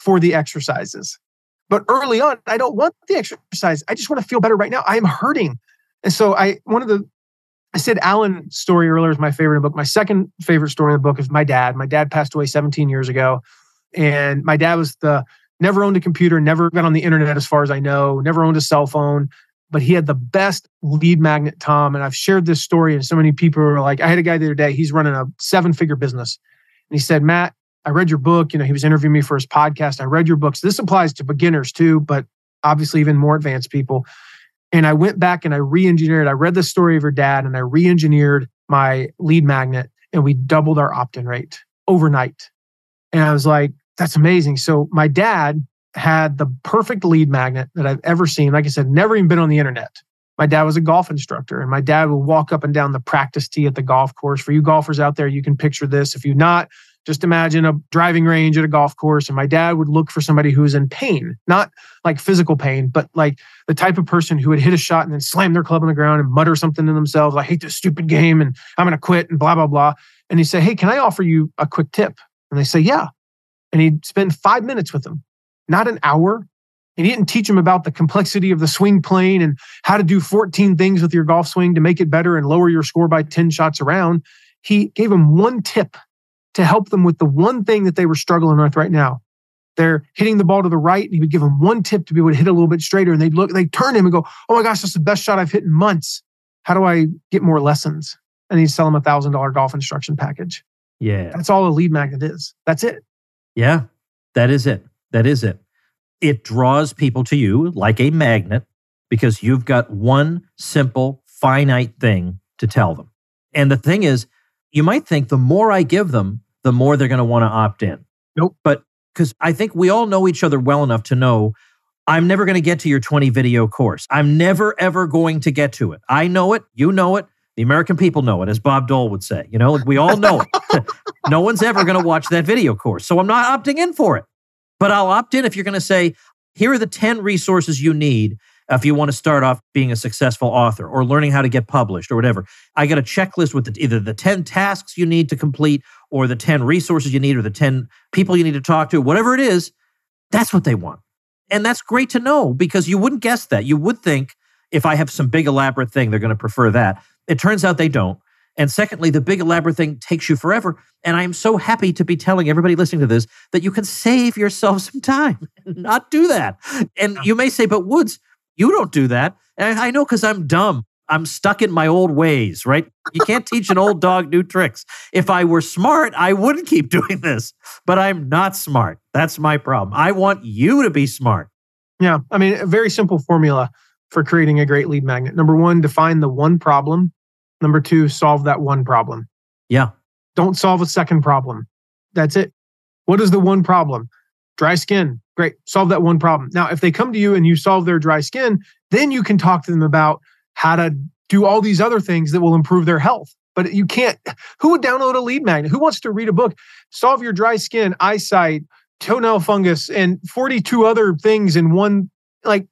for the exercises. But early on, I don't want the exercise. I just want to feel better right now. I am hurting. And so I, one of the, I said Alan story earlier is my favorite in the book. My second favorite story in the book is my dad. My dad passed away seventeen years ago. And my dad was the, never owned a computer, never got on the internet as far as I know, never owned a cell phone, but he had the best lead magnet, Tom. And I've shared this story and so many people are like, I had a guy the other day, he's running a seven figure business. And he said, Matt, I read your book. You know, he was interviewing me for his podcast. I read your books. This applies to beginners too, but obviously even more advanced people. And I went back and I re-engineered. I read the story of your dad and I re-engineered my lead magnet and we doubled our opt-in rate overnight. And I was like, that's amazing. So my dad had the perfect lead magnet that I've ever seen. Like I said, never even been on the internet. My dad was a golf instructor and my dad would walk up and down the practice tee at the golf course. For you golfers out there, you can picture this. If you're not, just imagine a driving range at a golf course. And my dad would look for somebody who was in pain, not like physical pain, but like the type of person who would hit a shot and then slam their club on the ground and mutter something to themselves. I hate this stupid game and I'm going to quit and blah, blah, blah. And he'd say, hey, can I offer you a quick tip? And they say, yeah. And he'd spend five minutes with them, not an hour. And he didn't teach them about the complexity of the swing plane and how to do fourteen things with your golf swing to make it better and lower your score by ten shots around. He gave them one tip to help them with the one thing that they were struggling with right now. They're hitting the ball to the right, and he would give them one tip to be able to hit a little bit straighter. And they'd look, they'd turn to him and go, oh my gosh, that's the best shot I've hit in months. How do I get more lessons? And he'd sell them a one thousand dollars golf instruction package. Yeah. That's all a lead magnet is. That's it. Yeah, that is it. That is it. It draws people to you like a magnet because you've got one simple, finite thing to tell them. And the thing is, you might think the more I give them, the more they're going to want to opt in. Nope. But because I think we all know each other well enough to know I'm never going to get to your twenty video course. I'm never, ever going to get to it. I know it. You know it. The American people know it, as Bob Dole would say. You know, we all know it. No one's ever going to watch that video course. So I'm not opting in for it. But I'll opt in if you're going to say, here are the ten resources you need if you want to start off being a successful author or learning how to get published or whatever. I got a checklist with the, either the ten tasks you need to complete or the ten resources you need or the ten people you need to talk to, whatever it is. That's what they want. And that's great to know because you wouldn't guess that. You would think if I have some big elaborate thing, they're going to prefer that. It turns out they don't. And secondly, the big elaborate thing takes you forever. And I am so happy to be telling everybody listening to this that you can save yourself some time and not do that. And you may say, but Woods, you don't do that. And I know because I'm dumb. I'm stuck in my old ways, right? You can't teach an old dog new tricks. If I were smart, I wouldn't keep doing this. But I'm not smart. That's my problem. I want you to be smart. Yeah. I mean, a very simple formula for creating a great lead magnet. Number one, define the one problem. Number two, solve that one problem. Yeah. Don't solve a second problem. That's it. What is the one problem? Dry skin. Great. Solve that one problem. Now, if they come to you and you solve their dry skin, then you can talk to them about how to do all these other things that will improve their health. But you can't, who would download a lead magnet? Who wants to read a book? Solve your dry skin, eyesight, toenail fungus, and forty-two other things in one, like,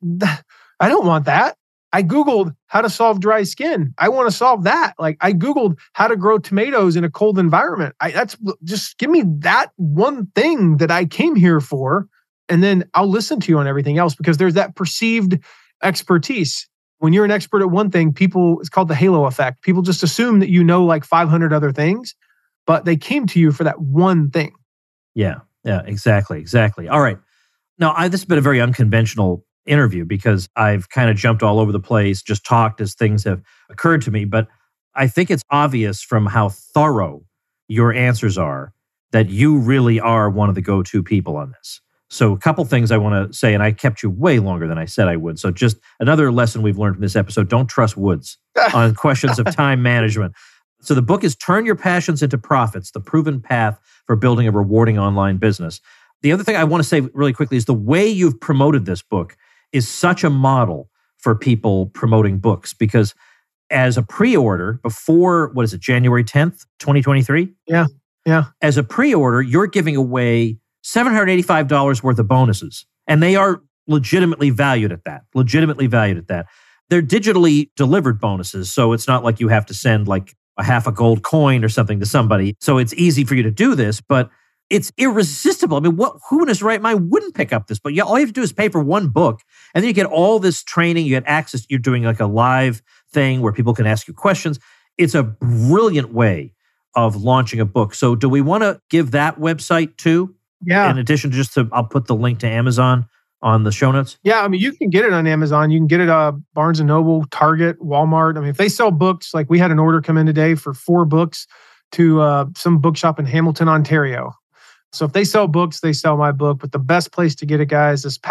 I don't want that. I Googled how to solve dry skin. I want to solve that. Like I Googled how to grow tomatoes in a cold environment. I, that's just give me that one thing that I came here for. And then I'll listen to you on everything else because there's that perceived expertise. When you're an expert at one thing, people, it's called the halo effect. People just assume that you know like five hundred other things, but they came to you for that one thing. Yeah, yeah, exactly, exactly. All right. Now, I, this has been a very unconventional interview because I've kind of jumped all over the place, just talked as things have occurred to me. But I think it's obvious from how thorough your answers are that you really are one of the go-to people on this. So a couple things I want to say, and I kept you way longer than I said I would. So just another lesson we've learned from this episode, don't trust Woods on questions of time management. So the book is Turn Your Passions into Profits, the proven path for building a rewarding online business. The other thing I want to say really quickly is the way you've promoted this book is such a model for people promoting books because as a pre-order before, what is it, January tenth, twenty twenty-three? Yeah, yeah. As a pre-order, you're giving away seven hundred eighty-five dollars worth of bonuses. And they are legitimately valued at that, legitimately valued at that. They're digitally delivered bonuses. So it's not like you have to send like a half a gold coin or something to somebody. So it's easy for you to do this, but it's irresistible. I mean, what? Who in his right mind wouldn't pick up this book? Yeah, all you have to do is pay for one book, and then you get all this training. You get access. You're doing like a live thing where people can ask you questions. It's a brilliant way of launching a book. So do we want to give that website too? Yeah. In addition to just to, I'll put the link to Amazon on the show notes. Yeah, I mean, you can get it on Amazon. You can get it uh Barnes and Noble, Target, Walmart. I mean, if they sell books, like we had an order come in today for four books to uh, some bookshop in Hamilton, Ontario. So if they sell books, they sell my book. But the best place to get it, guys, is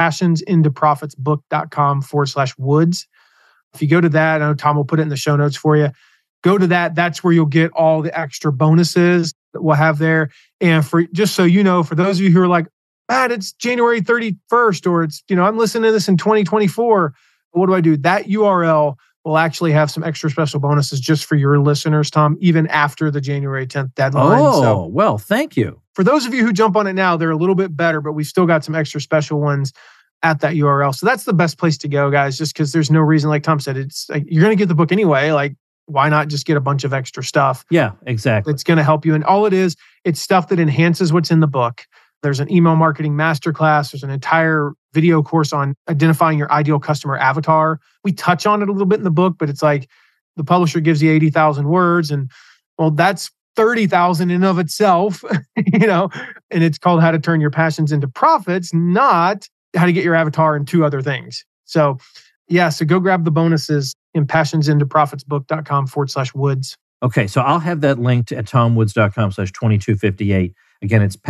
passionsintoprofitsbook.com forward slash woods. If you go to that, I know Tom will put it in the show notes for you. Go to that. That's where you'll get all the extra bonuses that we'll have there. And for just so you know, for those of you who are like, Matt, it's January thirty-first, or it's, you know, I'm listening to this in twenty twenty-four. What do I do? That U R L will actually have some extra special bonuses just for your listeners, Tom, even after the January tenth deadline. Oh, so, well, thank you. For those of you who jump on it now, they're a little bit better, but we've still got some extra special ones at that U R L. So that's the best place to go, guys, just because there's no reason, like Tom said, it's like, you're going to get the book anyway. Like, why not just get a bunch of extra stuff? Yeah, exactly. It's going to help you. And all it is, it's stuff that enhances what's in the book. There's an email marketing masterclass. There's an entire video course on identifying your ideal customer avatar. We touch on it a little bit in the book, but it's like the publisher gives you eighty thousand words, and well, that's thirty thousand in and of itself, you know, and it's called How to Turn Your Passions into Profits, not how to get your avatar and two other things. So yeah, so go grab the bonuses in passionsintoprofitsbook.com forward slash woods. Okay, so I'll have that linked at tomwoods.com slash 2258. Again, it's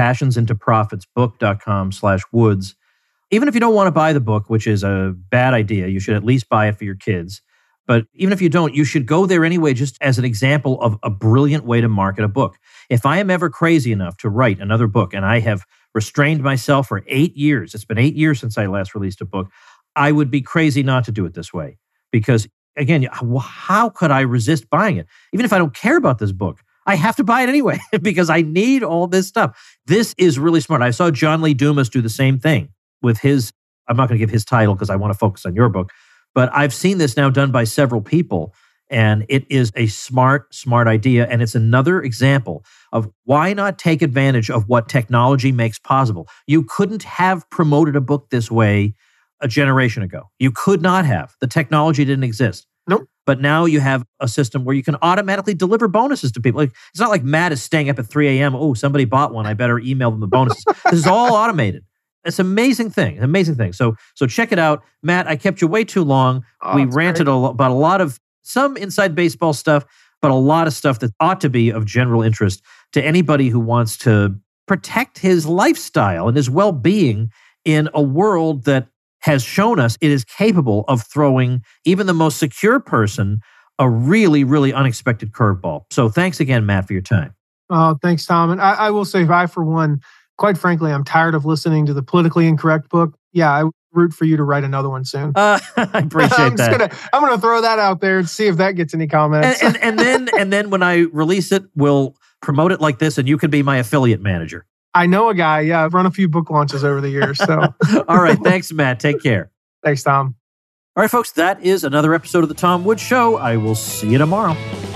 passionsintoprofitsbook.com slash woods. Even if you don't want to buy the book, which is a bad idea, you should at least buy it for your kids. But even if you don't, you should go there anyway, just as an example of a brilliant way to market a book. If I am ever crazy enough to write another book, and I have restrained myself for eight years, it's been eight years since I last released a book, I would be crazy not to do it this way. Because again, how could I resist buying it? Even if I don't care about this book, I have to buy it anyway because I need all this stuff. This is really smart. I saw John Lee Dumas do the same thing with his, I'm not going to give his title because I want to focus on your book, but I've seen this now done by several people, and it is a smart, smart idea. And it's another example of why not take advantage of what technology makes possible. You couldn't have promoted a book this way a generation ago. You could not have. The technology didn't exist. Nope. But now you have a system where you can automatically deliver bonuses to people. Like, it's not like Matt is staying up at three a.m. Oh, somebody bought one. I better email them the bonuses. This is all automated. It's an amazing thing. An amazing thing. So, so check it out. Matt, I kept you way too long. Oh, we ranted a lo- about a lot of some inside baseball stuff, but a lot of stuff that ought to be of general interest to anybody who wants to protect his lifestyle and his well-being in a world that has shown us it is capable of throwing even the most secure person a really, really unexpected curveball. So thanks again, Matt, for your time. Oh, thanks, Tom. And I, I will say, I, for one, quite frankly, I'm tired of listening to the politically incorrect book. Yeah, I root for you to write another one soon. Uh, I appreciate I'm that. Gonna, I'm going to throw that out there and see if that gets any comments. And, and, and then, and then when I release it, we'll promote it like this, and you can be my affiliate manager. I know a guy. Yeah, I've run a few book launches over the years. So, all right. Thanks, Matt. Take care. Thanks, Tom. All right, folks. That is another episode of The Tom Woods Show. I will see you tomorrow.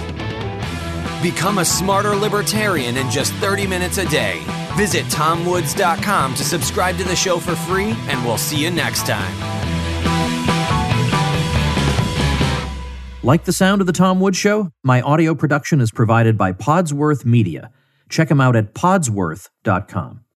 Become a smarter libertarian in just thirty minutes a day. Visit tom woods dot com to subscribe to the show for free, and we'll see you next time. Like the sound of The Tom Woods Show? My audio production is provided by Podsworth Media. Check them out at podsworth dot com.